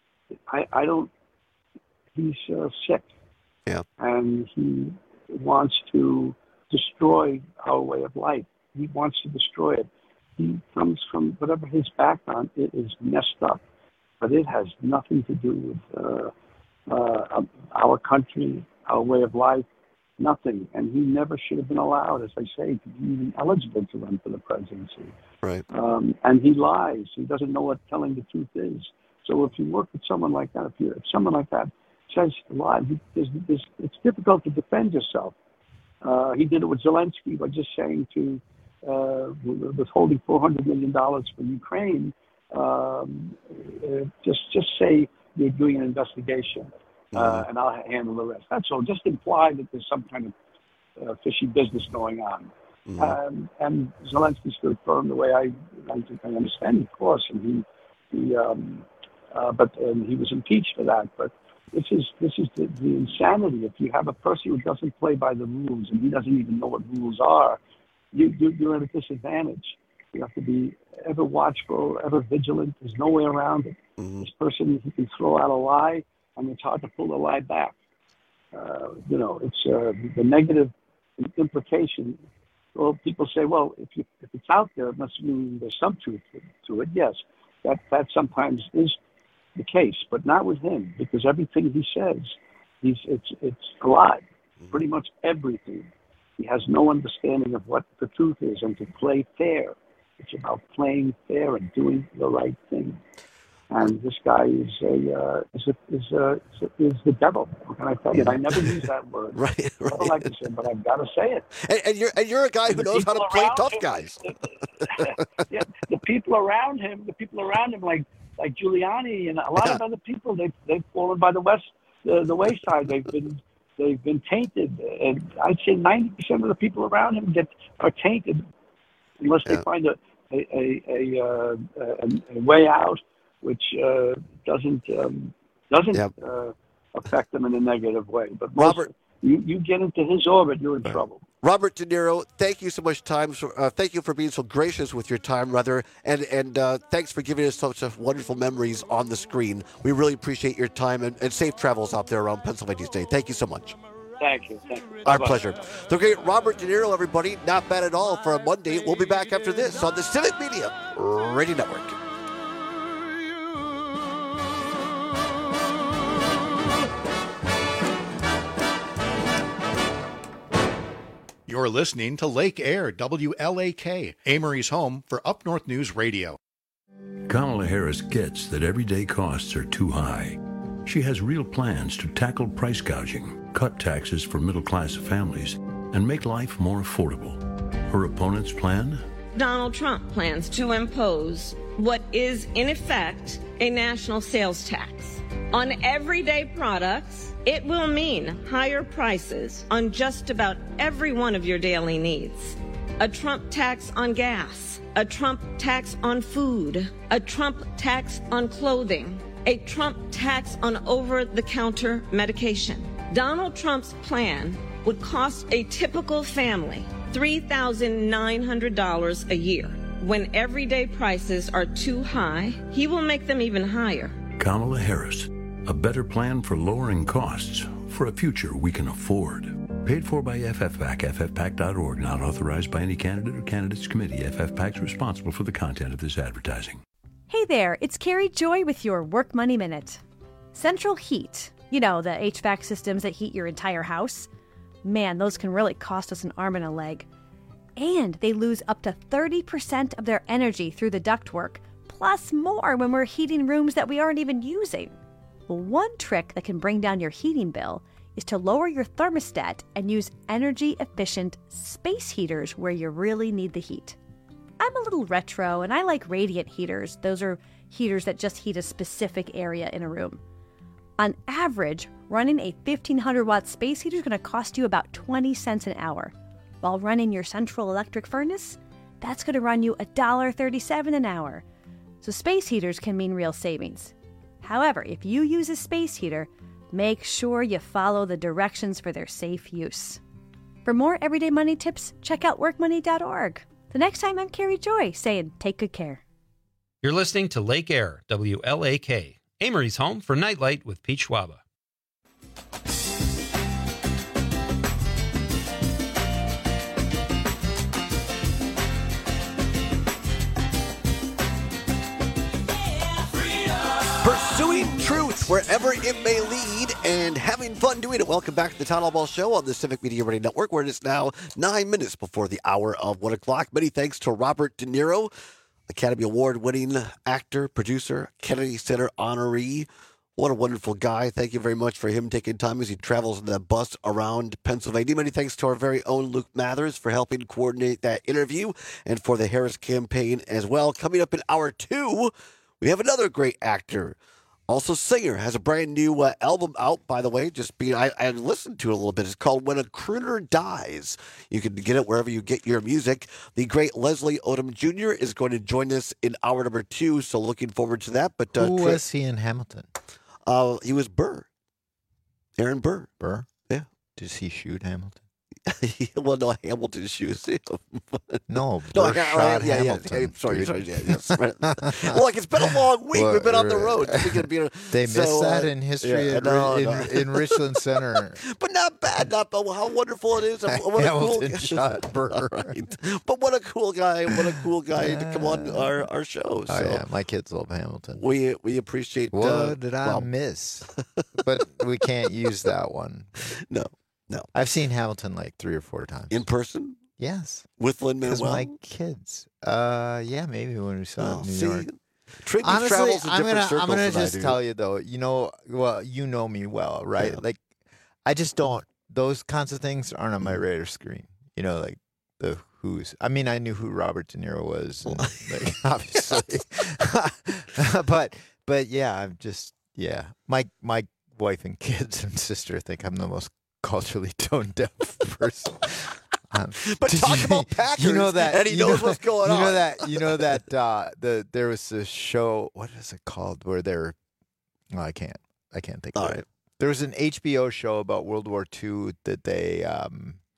I I don't he's uh, sick. Yeah. And he wants to destroy our way of life. He wants to destroy it. He comes from whatever his background, it is messed up, but it has nothing to do with uh, uh, our country, our way of life, nothing. And he never should have been allowed, as I say, to be even eligible to run for the presidency. Right. Um, and he lies. He doesn't know what telling the truth is. So if you work with someone like that, if, you, if someone like that says a lie, there's, there's, it's difficult to defend yourself. Uh, he did it with Zelensky by just saying to Uh, withholding four hundred million dollars for Ukraine, um, uh, just just say you're doing an investigation, uh, mm-hmm. and I'll handle the rest. That's all. Just imply that there's some kind of uh, fishy business going on. Mm-hmm. Um, and Zelensky stood firm the way I, I, I understand, of course, and he, he um, uh, but and he was impeached for that. But this is this is the, the insanity. If you have a person who doesn't play by the rules and he doesn't even know what rules are, You, you, you're at a disadvantage. You have to be ever watchful, ever vigilant. There's no way around it. Mm-hmm. This person, he can throw out a lie, and it's hard to pull the lie back. Uh, you know, it's uh, the negative implication. Well, people say, well, if, you, if it's out there, it must mean there's some truth to it. Yes, that, that sometimes is the case, but not with him, because everything he says, he's it's it's a lie. Mm-hmm. Pretty much everything. He has no understanding of what the truth is, and to play fair. It's about playing fair and doing the right thing. And this guy is a uh, is a, is a, is the devil. What can I tell you? I never use that word. right, right. I don't like to say it, but I've got to say it. And, and you're and you're a guy who the knows how to play tough him, guys. yeah, the people around him, the people around him, like like Giuliani and a lot yeah. of other people, they've they've fallen by the west the, the wayside. They've been. They've been tainted, and I'd say ninety percent of the people around him get are tainted unless they yeah. find a a a, a, uh, a, a way out, which uh, doesn't um, doesn't yep. uh, affect them in a negative way. But most, Robert, you, you get into his orbit, you're in right. trouble. Robert De Niro, thank you so much time. For, uh, thank you for being so gracious with your time, rather, and and uh, thanks for giving us such wonderful memories on the screen. We really appreciate your time and, and safe travels out there around Pennsylvania State. Thank you so much. Thank you. Thank you. Our Bye-bye. pleasure. The great Robert De Niro, everybody. Not bad at all for a Monday. We'll be back after this on the Civic Media Radio Network. You're listening to Lake Air, W L A K, Amory's home for Up North News Radio. Kamala Harris gets that everyday costs are too high. She has real plans to tackle price gouging, cut taxes for middle-class families, and make life more affordable. Her opponent's plan? Donald Trump plans to impose what is, in effect, a national sales tax. On everyday products, it will mean higher prices on just about every one of your daily needs. A Trump tax on gas, a Trump tax on food, a Trump tax on clothing, a Trump tax on over-the-counter medication. Donald Trump's plan would cost a typical family three thousand nine hundred dollars a year. When everyday prices are too high, he will make them even higher. Kamala Harris, a better plan for lowering costs for a future we can afford. Paid for by F F PAC, F F PAC dot org, not authorized by any candidate or candidates committee. F F PAC is responsible for the content of this advertising. Hey there, it's Carrie Joy with your Work Money Minute. Central heat, you know, the H V A C systems that heat your entire house. Man, those can really cost us an arm and a leg. And they lose up to thirty percent of their energy through the ductwork, plus more when we're heating rooms that we aren't even using. Well, one trick that can bring down your heating bill is to lower your thermostat and use energy-efficient space heaters where you really need the heat. I'm a little retro, and I like radiant heaters. Those are heaters that just heat a specific area in a room. On average, running a fifteen hundred watt space heater is going to cost you about twenty cents an hour. While running your central electric furnace, that's going to run you one dollar thirty-seven an hour. So space heaters can mean real savings. However, if you use a space heater, make sure you follow the directions for their safe use. For more everyday money tips, check out work money dot org. The next time, I'm Carrie Joy saying take good care. You're listening to Lake Air, W L A K, Amory's home for Nightlight with Pete Schwaba. Pursuing truth wherever it may lead and having fun doing it. Welcome back to the Town Hall Ball Show on the Civic Media Radio Network, where it is now nine minutes before the hour of one o'clock. Many thanks to Robert De Niro, Academy Award-winning actor, producer, Kennedy Center honoree. What a wonderful guy. Thank you very much for him taking time as he travels in that bus around Pennsylvania. Many thanks to our very own Luke Mathers for helping coordinate that interview and for the Harris campaign as well. Coming up in hour two, we have another great actor. Also, singer, has a brand new uh, album out, by the way. Just being, I, I listened to it a little bit. It's called When a Crooner Dies. You can get it wherever you get your music. The great Leslie Odom Junior is going to join us in hour number two, so looking forward to that. But uh, Who Tra- was he in Hamilton? Uh, he was Burr. Aaron Burr. Burr? Yeah. Does he shoot Hamilton? Well, no, Hamilton shoots him. No, no, Burr yeah, shot yeah, Hamilton. Yeah, sorry, dude. sorry, yeah, yes. Right. Well, like it's been a long week. Well, We've been on the road. Being, they missed so, that uh, in history yeah, in, no, in, no. in Richland Center. But not bad, not bad. How wonderful it is! What a Hamilton cool shot Burr. Right. But what a cool guy! What a cool guy to come on our, our show. Oh so yeah, my kids love Hamilton. we we appreciate. What uh, did I well, miss? But we can't use that one. No, no. I've seen Hamilton like three or four times in person. Yes, with Lin-Manuel. Because my kids. Uh, yeah, maybe when we saw Oh, it in New see, York. Trinky Honestly, travels in I'm different gonna circles I'm gonna than I just do. tell you though. You know, well, you know me well, right? Yeah. Like, I just don't. Those kinds of things aren't on my radar screen. You know, like the Who's. I mean, I knew who Robert De Niro was, and, like, obviously. but but yeah, I'm just yeah. My my wife and kids and sister think I'm the most culturally tone deaf person. Um, But did talk you- about Packers, you know that, and he you knows know- what's going you know on. that you know that uh, the there was this show. What is it called? Where they're oh, I can't I can't think. All of right. it. There was an H B O show about World War Two that they um,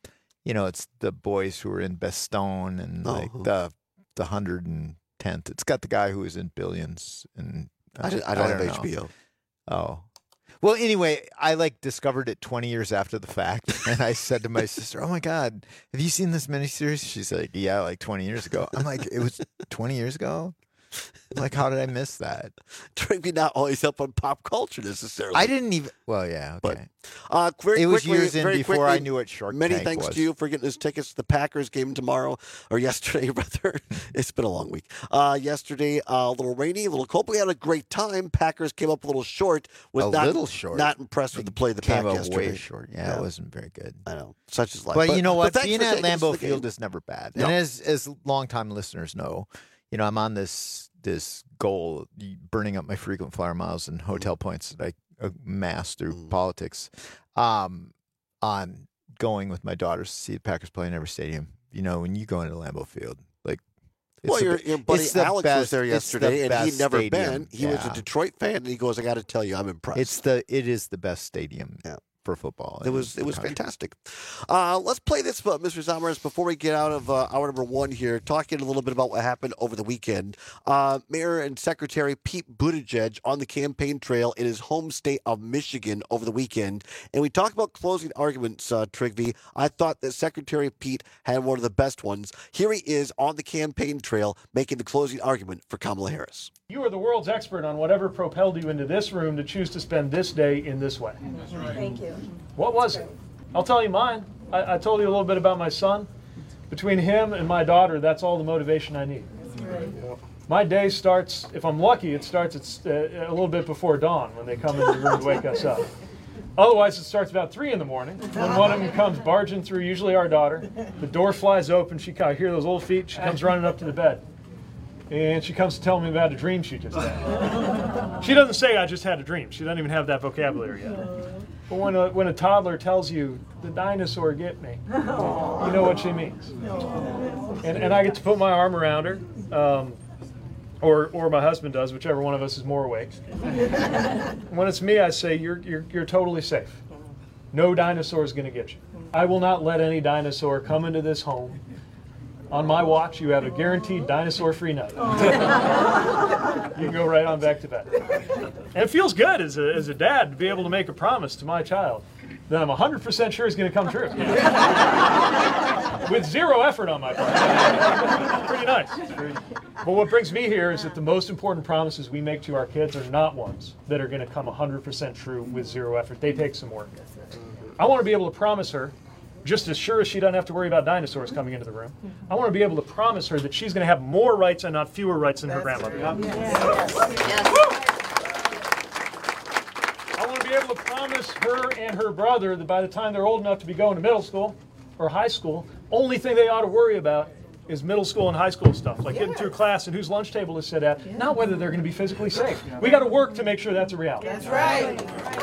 you know, it's the boys who are in Bastogne and like Oh. the the hundred and tenth. It's got the guy who was in Billions and uh, I don't- I don't have know. H B O. Oh. Well, anyway, I like discovered it twenty years after the fact, and I said to my sister, "Oh my God, have you seen this miniseries?" She's like, "Yeah, like twenty years ago." I'm like, "It was twenty years ago." I'm like, how did I miss that? Maybe not always up on pop culture necessarily. I didn't even. Well, yeah, okay. Uh, very It was quickly- years in very before quickly, I knew what Shark Many Tank thanks was. to you for getting us tickets to the Packers game tomorrow, or yesterday, rather. It's been a long week. Uh, yesterday, uh, a little rainy, a little cold, but we had a great time. Packers came up a little short. Was A not, little short. Not impressed with the play of the Came pack up yesterday. way short. Yeah, it wasn't very good. I know. Such is life. But, you know what? thanks Being for at taking us to Lambeau the Field game. is never bad. No. And as as longtime listeners know, you know, I'm on this this goal, burning up my frequent flyer miles and hotel points that I amass through Mm. politics. Um, on going with my daughters to see the Packers play in every stadium. You know, when you go into Lambeau Field, like. it's Well, the your, be- your buddy it's the Alex best- was there it's the yesterday, and he'd best never stadium. been. He was a Yeah. Detroit fan, and he goes, "I got to tell you, I'm impressed." It's the it is the best stadium Yeah. for football. It in was the it was country. fantastic. Uh, let's play this, uh, Mister Zamaris, before we get out of uh, hour number one here, talking a little bit about what happened over the weekend. Uh, Mayor and Secretary Pete Buttigieg on the campaign trail in his home state of Michigan over the weekend. And we talked about closing arguments, uh, Trigby. I thought that Secretary Pete had one of the best ones. Here he is on the campaign trail making the closing argument for Kamala Harris. You are the world's expert on whatever propelled you into this room to choose to spend this day in this way. Thank you. What was it? I'll tell you mine. I, I told you a little bit about my son. Between him and my daughter, that's all the motivation I need. My day starts, if I'm lucky, it starts at, uh, a little bit before dawn when they come into the room to wake us up. Otherwise, it starts about three in the morning when one of them comes barging through, usually our daughter. The door flies open. She I hear those little feet. She comes running up to the bed. And she comes to tell me about a dream she just had. She doesn't say, I just had a dream. She doesn't even have that vocabulary yet. But when a, when a toddler tells you, the dinosaur get me, you know what she means. And, and I get to put my arm around her, um, or, or my husband does, whichever one of us is more awake. When it's me, I say, you're, you're, you're totally safe. No dinosaur is going to get you. I will not let any dinosaur come into this home. On my watch, you have a guaranteed dinosaur-free night. You can go right on back to bed. And it feels good as a, as a dad to be able to make a promise to my child that I'm one hundred percent sure is going to come true. With zero effort on my part. Pretty nice. It's pretty- But what brings me here is that the most important promises we make to our kids are not ones that are going to come one hundred percent true with zero effort. They take some work. I want to be able to promise her, just as sure as she doesn't have to worry about dinosaurs coming into the room, I want to be able to promise her that she's going to have more rights and not fewer rights than her grandmother. I want to be able to promise her and her brother that by the time they're old enough to be going to middle school or high school, only thing they ought to worry about is middle school and high school stuff, like getting through class and whose lunch table to sit at, not whether they're going to be physically safe. We got to work to make sure that's a reality. That's right.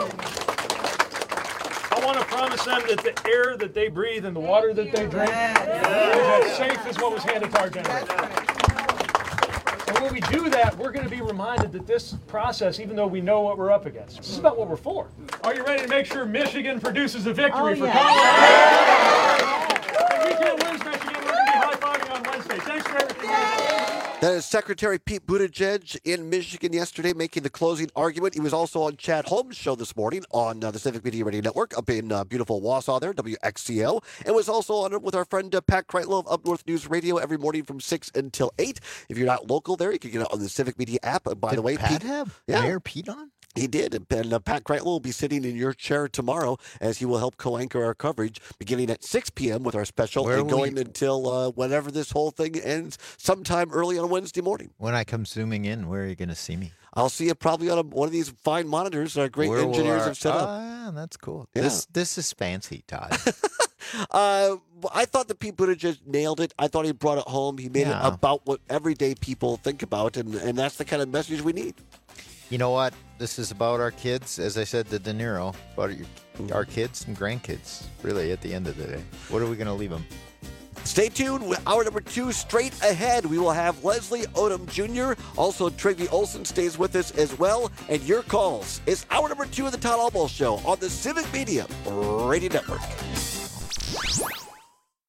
I want to promise them that the air that they breathe and the water that they drink is as safe as what was handed to our generation. And when we do that, we're going to be reminded that this process, even though we know what we're up against, this is about what we're for. Are you ready to make sure Michigan produces a victory Oh, for yeah. Colorado? If we can't win Michigan, we're going to be high-fiving on Wednesday. Thanks for everything. That is Secretary Pete Buttigieg in Michigan yesterday making the closing argument. He was also on Chad Holmes' show this morning on uh, the Civic Media Radio Network up in uh, beautiful Wausau there, W X C L, and was also on it with our friend uh, Pat Kreitlow of Up North News Radio every morning from six until eight. If you're not local there, you can get it on the Civic Media app. And by Did the way, Pat Pete, have yeah. Mayor Pete on? He did, and uh, Pat Kreitlow will be sitting in your chair tomorrow as he will help co-anchor our coverage beginning at six p.m. with our special Where and will going you- until uh, whenever this whole thing ends sometime early on Wednesday morning. When I come zooming in, where are you going to see me? I'll see you probably on a, one of these fine monitors that our great Where will engineers our- have set up. Ah, that's cool. Yeah. This this is fancy, Todd. Uh, I thought that Pete Buttigieg nailed it. I thought he brought it home. He made Yeah. it about what everyday people think about, and, and that's the kind of message we need. You know what? This is about our kids, as I said to De Niro, about your, our kids and grandkids, really, at the end of the day. What are we going to leave them? Stay tuned. With hour number two straight ahead, we will have Leslie Odom Junior Also, Trigby Olson stays with us as well. And your calls. It's hour number two of the Todd Albaugh Show on the Civic Media Radio Network.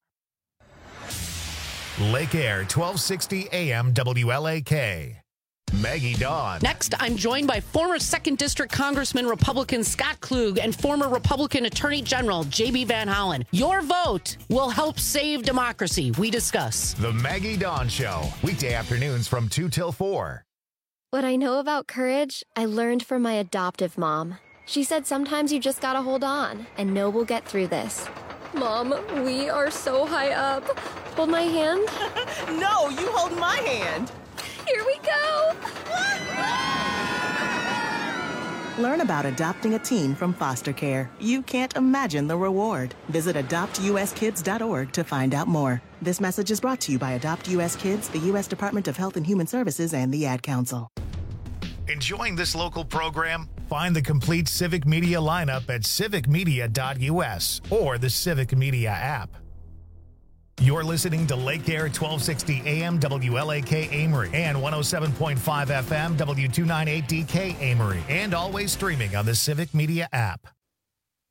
Lake Air, twelve sixty A M W L A K. Maggie Dawn. Next, I'm joined by former second District Congressman Republican Scott Klug and former Republican Attorney General J B Van Hollen. Your vote will help save democracy. We discuss. The Maggie Dawn Show. Weekday afternoons from two till four. What I know about courage, I learned from my adoptive mom. She said sometimes you just gotta hold on and know we'll get through this. Mom, we are so high up. Hold my hand. No, you hold my hand. Here we go! Learn about adopting a teen from foster care. You can't imagine the reward. Visit adopt u s kids dot org to find out more. This message is brought to you by Adopt U S Kids, the U S Department of Health and Human Services, and the Ad Council. Enjoying this local program? Find the complete Civic Media lineup at civic media dot u s or the Civic Media app. You're listening to Lake Air, twelve sixty A M W L A K Amory and one oh seven point five F M W two ninety-eight D K Amory, and always streaming on the Civic Media app.